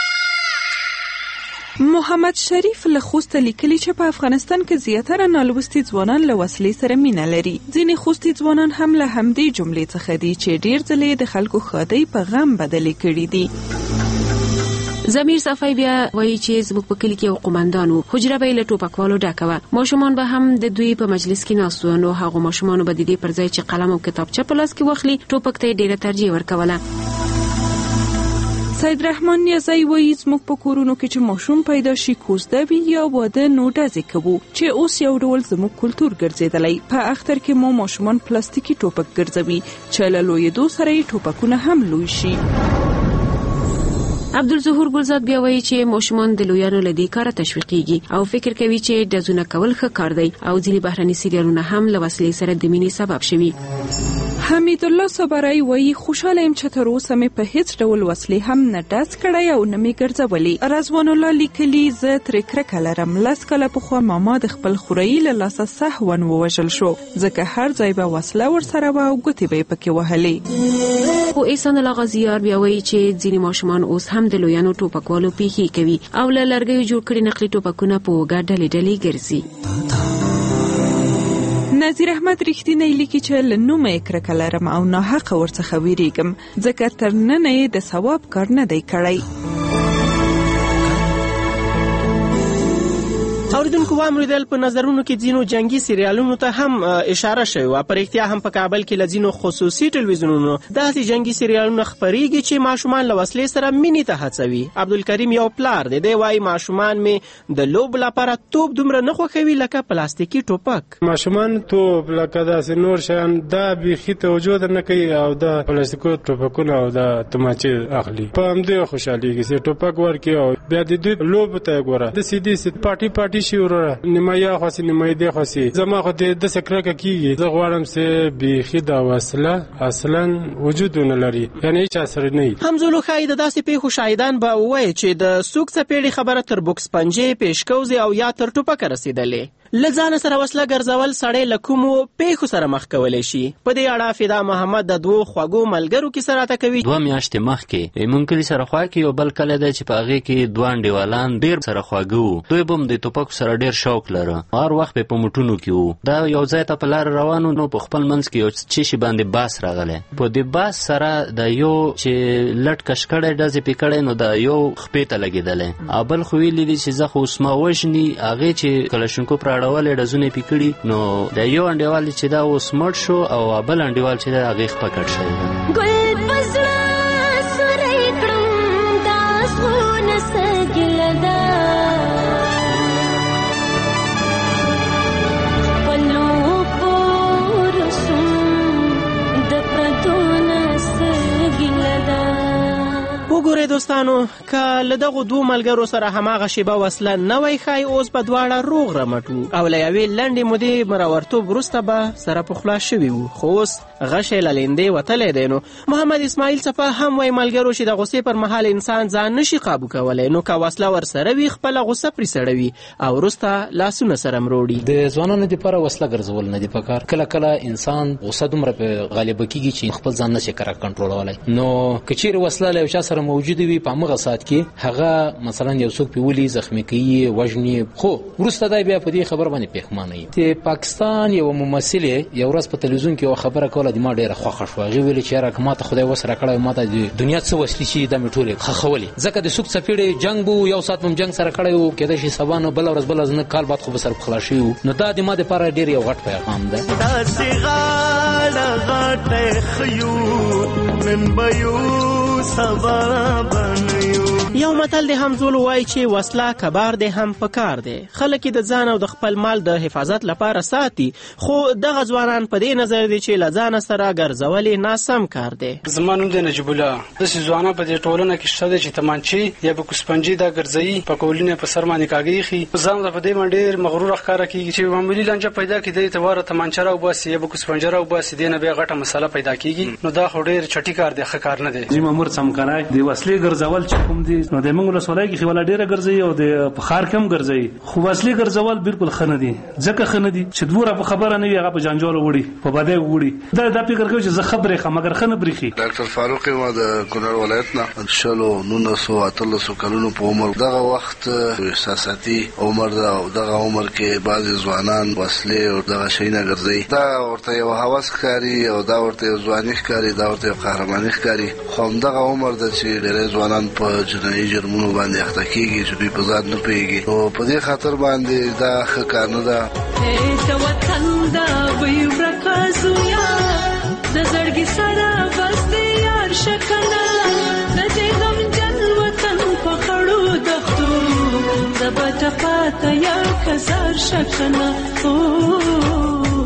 محمد شریف له خوسته لیکلي چې په افغانستان کې زیاتره نالوستي ځوانان له وسلې سره مینه لري. ځینې خوستي ځوانان هم له همدې جملې څخه دي چې ډیر ځلې د خلکو ښادۍ په غم بدلې کړي دي. ضمیر صفای بیا وایي چې زموږ په کلي کې یو قومندان و، حجره به یې له ټوپکوالو ډکه وه، ماشومان به هم د دوی په مجلس کې ناست وو، نو هغو ماشومانو به د دې پر ځای چې قلم او کتابچه په لاس کې واخلي ټوپک ته یې ډیره ترجیح ورکوله. سید رحمان نیازی وایي زموږ په کورونو کې چې ماشوم پیدا شي کوزده وي یا واده نو ډزې کوو، چې اوس یو ډول زموږ کلتور ګرځېدلی. په اختر کې مو ماشومان پلاستیکي ټوپک ګرځوي چې له لویېدو سره یې ټوپکونه هم لوی شي. عبدالظهور ګلزاد بیا وایي چې ماشومان د لویانو له دې کاره تشویقېږي او فکر کوي چې ډزونه کول ښه کار دی او ځینې بهرني سیریالونه هم له وسلې سره د مینې سبب شوي. حمید الله صبرای وایي خوشاله يم چې تر اوسه مې په هیڅ ډول وسلې هم نه ډز کړی او نه مې ګرځولې. رضوان الله لیکلي زه ترې کرکه لرم. 10 کاله پخوا ماما د خپل خوريي له لاسه سهوا ووژل شو ځکه هر ځای به وسله ورسره وه او ګوتې به یې پکې وهلې. خو احسان الله غازیار بیا وایي چې ځینې ماشومان اوس هم د لویانو ټوپکوالو پیښې کوي او له لرګیو جوړ کړي نقلي ټوپکونه په اوږه ډلې ډلې ګرځي. نظیر احمد رښتینی لیکي چې له نومه یې کرکه لرم او ناحقه ورڅخه ویریږم ځکه تر ننه یې د ثواب کار نه دی کړی. اوریدونکو واوریدل په نظرونو کې ځینو جنگي سریالونو ته هم اشاره شوی و. په رښتیا هم په کابل کې له ځینو خصوصي ټلویزیونونو داسې جنگي سریالونه خپریږي چې ماشومان له وسلې سره مینې ته هڅوي. عبدالکریم یو پلار دی، دی وایي ماشومان مې د لوب لپاره توپ دومره نه خوښوي لکه پلاستیکي ټوپک. ماشومان توپ لکه داسې نور شیان دا بیخي توجه نه کوي او دا پلاستیکو ټوپکونه او دا تماچې اخلي، په همدې خوشحالېږي چې ټوپک ورکړي او بیا د دوی لوبو ته یې ګوره داسې داسې پاټي شي وروره نیمایه خواسي نیمایه دې خواسي. زما خو داسې کرکه کېږي، زه غواړم چې بیخي دا وسله اصلا وجود ونه لري، یعنې هېچا سره نه وي. همزولو ښایي د داسې پیښو شاهدان به ووایي چې د سوک څپېړې خبره تر بوکس پنجې، پیشکوزې او یا تر ټوپکه رسېدلې. له ځانه سره وسله ګرځول سړی له کومو پیښو سره مخ کولی شي. په دې اړه فدا محمد د 2 خوږو ملګرو کیسه راته کوي. 2 میاشتې مخکې موږ کلي سره خوا کې یو بل کلی دی چې په هغې کې 2 انډیوالان ډېر سره خواږه وو. دوی به هم د ټوپکو سره ډېر شوق لره، هر وخت به په موټونو کې وو. دا یو ځای ته په لاره روانو نو په خپل منځ کې یو څه شي باندې باس راغلی. په دې باس سره د یو چې لټ کش کړی ډزې پې کړی نو د یو خپې ته لګېدلی، او بل خو ویلي دي چې زه خو اوس ما وژني. هغې چې کلشنکوف راړولې ډزونه یې پې کړي نو د یو انډیوال چې دا اوس مړ شو او بل انډیوال چې دا هغې خپه کړ شوی ده. ګل په زړه سوری کړم دا زړونه څه ګیله ده خپلو پورسم د پردو نه څه ګیله ده. وګورئ دوستانو، که له دغو 2 ملګرو سره هماغه شیبه وسله نه وای ښایي اوس به دواړه روغ رمټ وو او له یوې لنډې مودې مراورتوب وروسته به سره پخلا شوي وو. خو اوس غشی له لیندې وتلی دی. نو محمد اسماعیل څپه هم وایي ملګرو چې د غصې پر مهال انسان ځان نشي قابو کولی، نو که وسله ورسره وي خپله غصه پرې سړوي او وروسته لاسونه سره مروړي. د ځوانانو دپاره وسله ګرځول نه دي پکار. کله کله انسان غصه دومره په غالبه کېږي چې خپل ځان نشي کنټرولولی. نو که چیرې وسله له یو چا سره موجوده وي په همغه ساعت کې هغه مثلا یو څوک پې ولي زخمي کوي وژني، خو وروسته دی بیا په دې خبر باندې پښیمانه وي. د پاکستان یو ممثلې یو ورځ په تلویزیون کې یو خبره کوله، د ما ډېره خوښه شوه. هغې ویلې چې یاره که ما ته خدای وسره کړی ما ته د دنیا څه وسلې چې دا مې ټولې ښخولې، ځکه د سوک څپېړې جنګ به یو ساعت مم جنګ سره کړی و، کېدای شي سبا نه بله ورځ بله نه کال بعد خو به سره پخلا شوي وو. نو دا د ما دپاره ډېر یو غټ پیغام ده. داسې غاړه غاټه ښیو نن به یو سبا بنیو. یو متل د همزولو وایي چې وسله کبار دی هم پکار دی. خلک د ځان او د خپل مال د حفاظت لپاره ساتي، خو دغه ځوانان په دې نظر دي چې له ځانه سره ګرځول یې ناسم کار دی. زما نوم دی نجیب الله. داسې ځوانان په دې ټولنه کې شته دی چې تمانچې یا بکسپنجي دا ګرځوي، په کولینه په سر باندې کاږي ایښي. ځان ته په دې باندې ډېر مغرور ښکاره کېږي چې معمولي لانجه پیدا کړي، دې ته واره تمانچه راوباسي یا بکسپنجه راوباسي، دې نه بیا غټه مسله پیدا کېږي. نو دا خو ډېر چټي کار دی، ښه کار نه دی. مامور څمکنای د وسلې ګرځول چې کوم دي نو د موږ له سولای کې ولا ډیره ګرځي او د بخار کم ګرځي، خو وسلې ګرځول بالکل خنه دي. ځکه خنه دي چې دوره په خبره نه وي، هغه په جنجال وړي، په بده وړي. دا فکر کوي چې زه خبره خم مگر خنه بریخي. ډاکټر فاروق ما د کونړ ولایت نه 1913 کلونو په عمر دغه وخت احساساتي عمر دا دغه عمر کې بعض ځوانان وسلې او دغه شي نه ګرځي. دا ورته یو هوس ښکاري او دا ورته یو ځواني ښکاري، دا ورته یو قهرماني ښکاري. خو دغه عمر د چې ډېر ځوانان په جنایي جرمونو باندې اخته کېږي چې دوی په ځان نه پوهېږي. نو په دې خاطر باندې دا ښه کار نه ده. د وطن دا وی ورکازویا د زړګي سره بس دې یار شکنه د دې غمجن وطن په خړو دښتو د بټه پاته یا کزار شکنه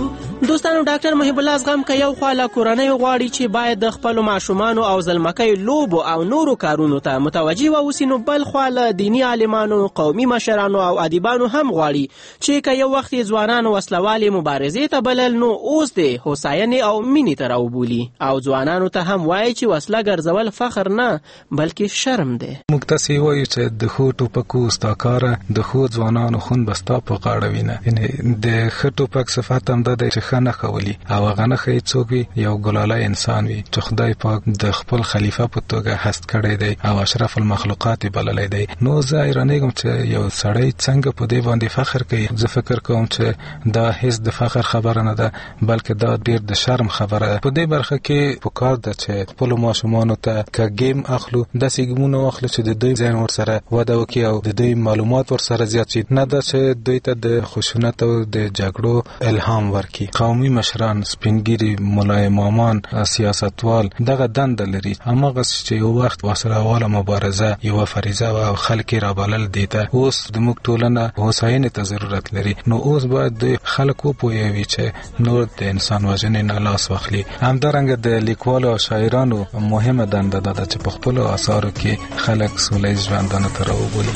دوستانو ډاکټر محب الله زغم که یو خوا له کورنۍ غواړي چې باید د خپلو ماشومانو او زلمکیو لوبو او نورو کارونو ته متوجه واوسي، نو بل خوا له دیني عالمانو، قومي مشرانو او ادیبانو هم غواړي چې که یو وخت ځوانان وسلوالې مبارزې ته بلل، نو اوس د هوساینې او مینې ته راوبولي او ځوانانو ته هم وایي چې وسله ګرځول فخر نه بلکې شرم دی. موږ تاسې وایو چې د ښو ټوپکو ستا کاره د ښو ځوانانو خون به ستا په غاړه وي نه. یعنې د ښه ټوپک صفت هم دا دی چې ښه نښه ولي او هغه نښه یې څوک وي، یو ګلالی انسان وي چې خدای پاک د خپل خلیفه په توګه هست کړی دی او اشرف المخلوقات بللی دی. نو زه حیرانېږم چې یو سړی څنګه په دې باندې فخر کوي. زه فکر کوم چې دا هیڅ د فخر خبره نه ده بلکې دا ډیر د شرم خبره ده. په دې برخه کې پکار ده چې خپلو ماشومانو ته که گیم اخلو داسې ګیمونه واخلو چې د دوی ذهن ورسره وده وکړي او د دوی معلومات ورسره زیات شي، نه ده چې دوی ته د خشونت او د جګړو الهام ورکړي. قومي مشران، سپینګیري، ملا امامان، سیاستوال دغه دنده لري. هماغه چې یو وخت وسله مبارزه یو فریضه او خلک رابلل دي ته اوس د موږ ټولنه هوساینې ته ضرورت لري. نو اوس باید د خلکو پوهوي چې نور د انسان وژنې نه لاس واخلي. همدارنګه د لیکوالو او شاعرانو مهمه دنده ده چې په خپلو اثارو کې خلک سوله ژوندانه ته راوبولي.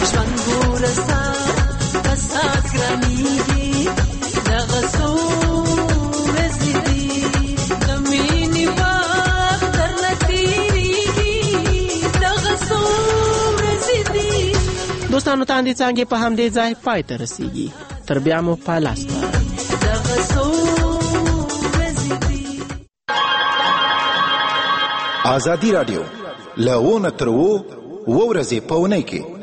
دوستانو تاندې څانګې په همدې ځای پای ته رسیږي. تر بیا مو په لاس ازادي رادیو له 9 تر 10 ورځې په اونۍ کې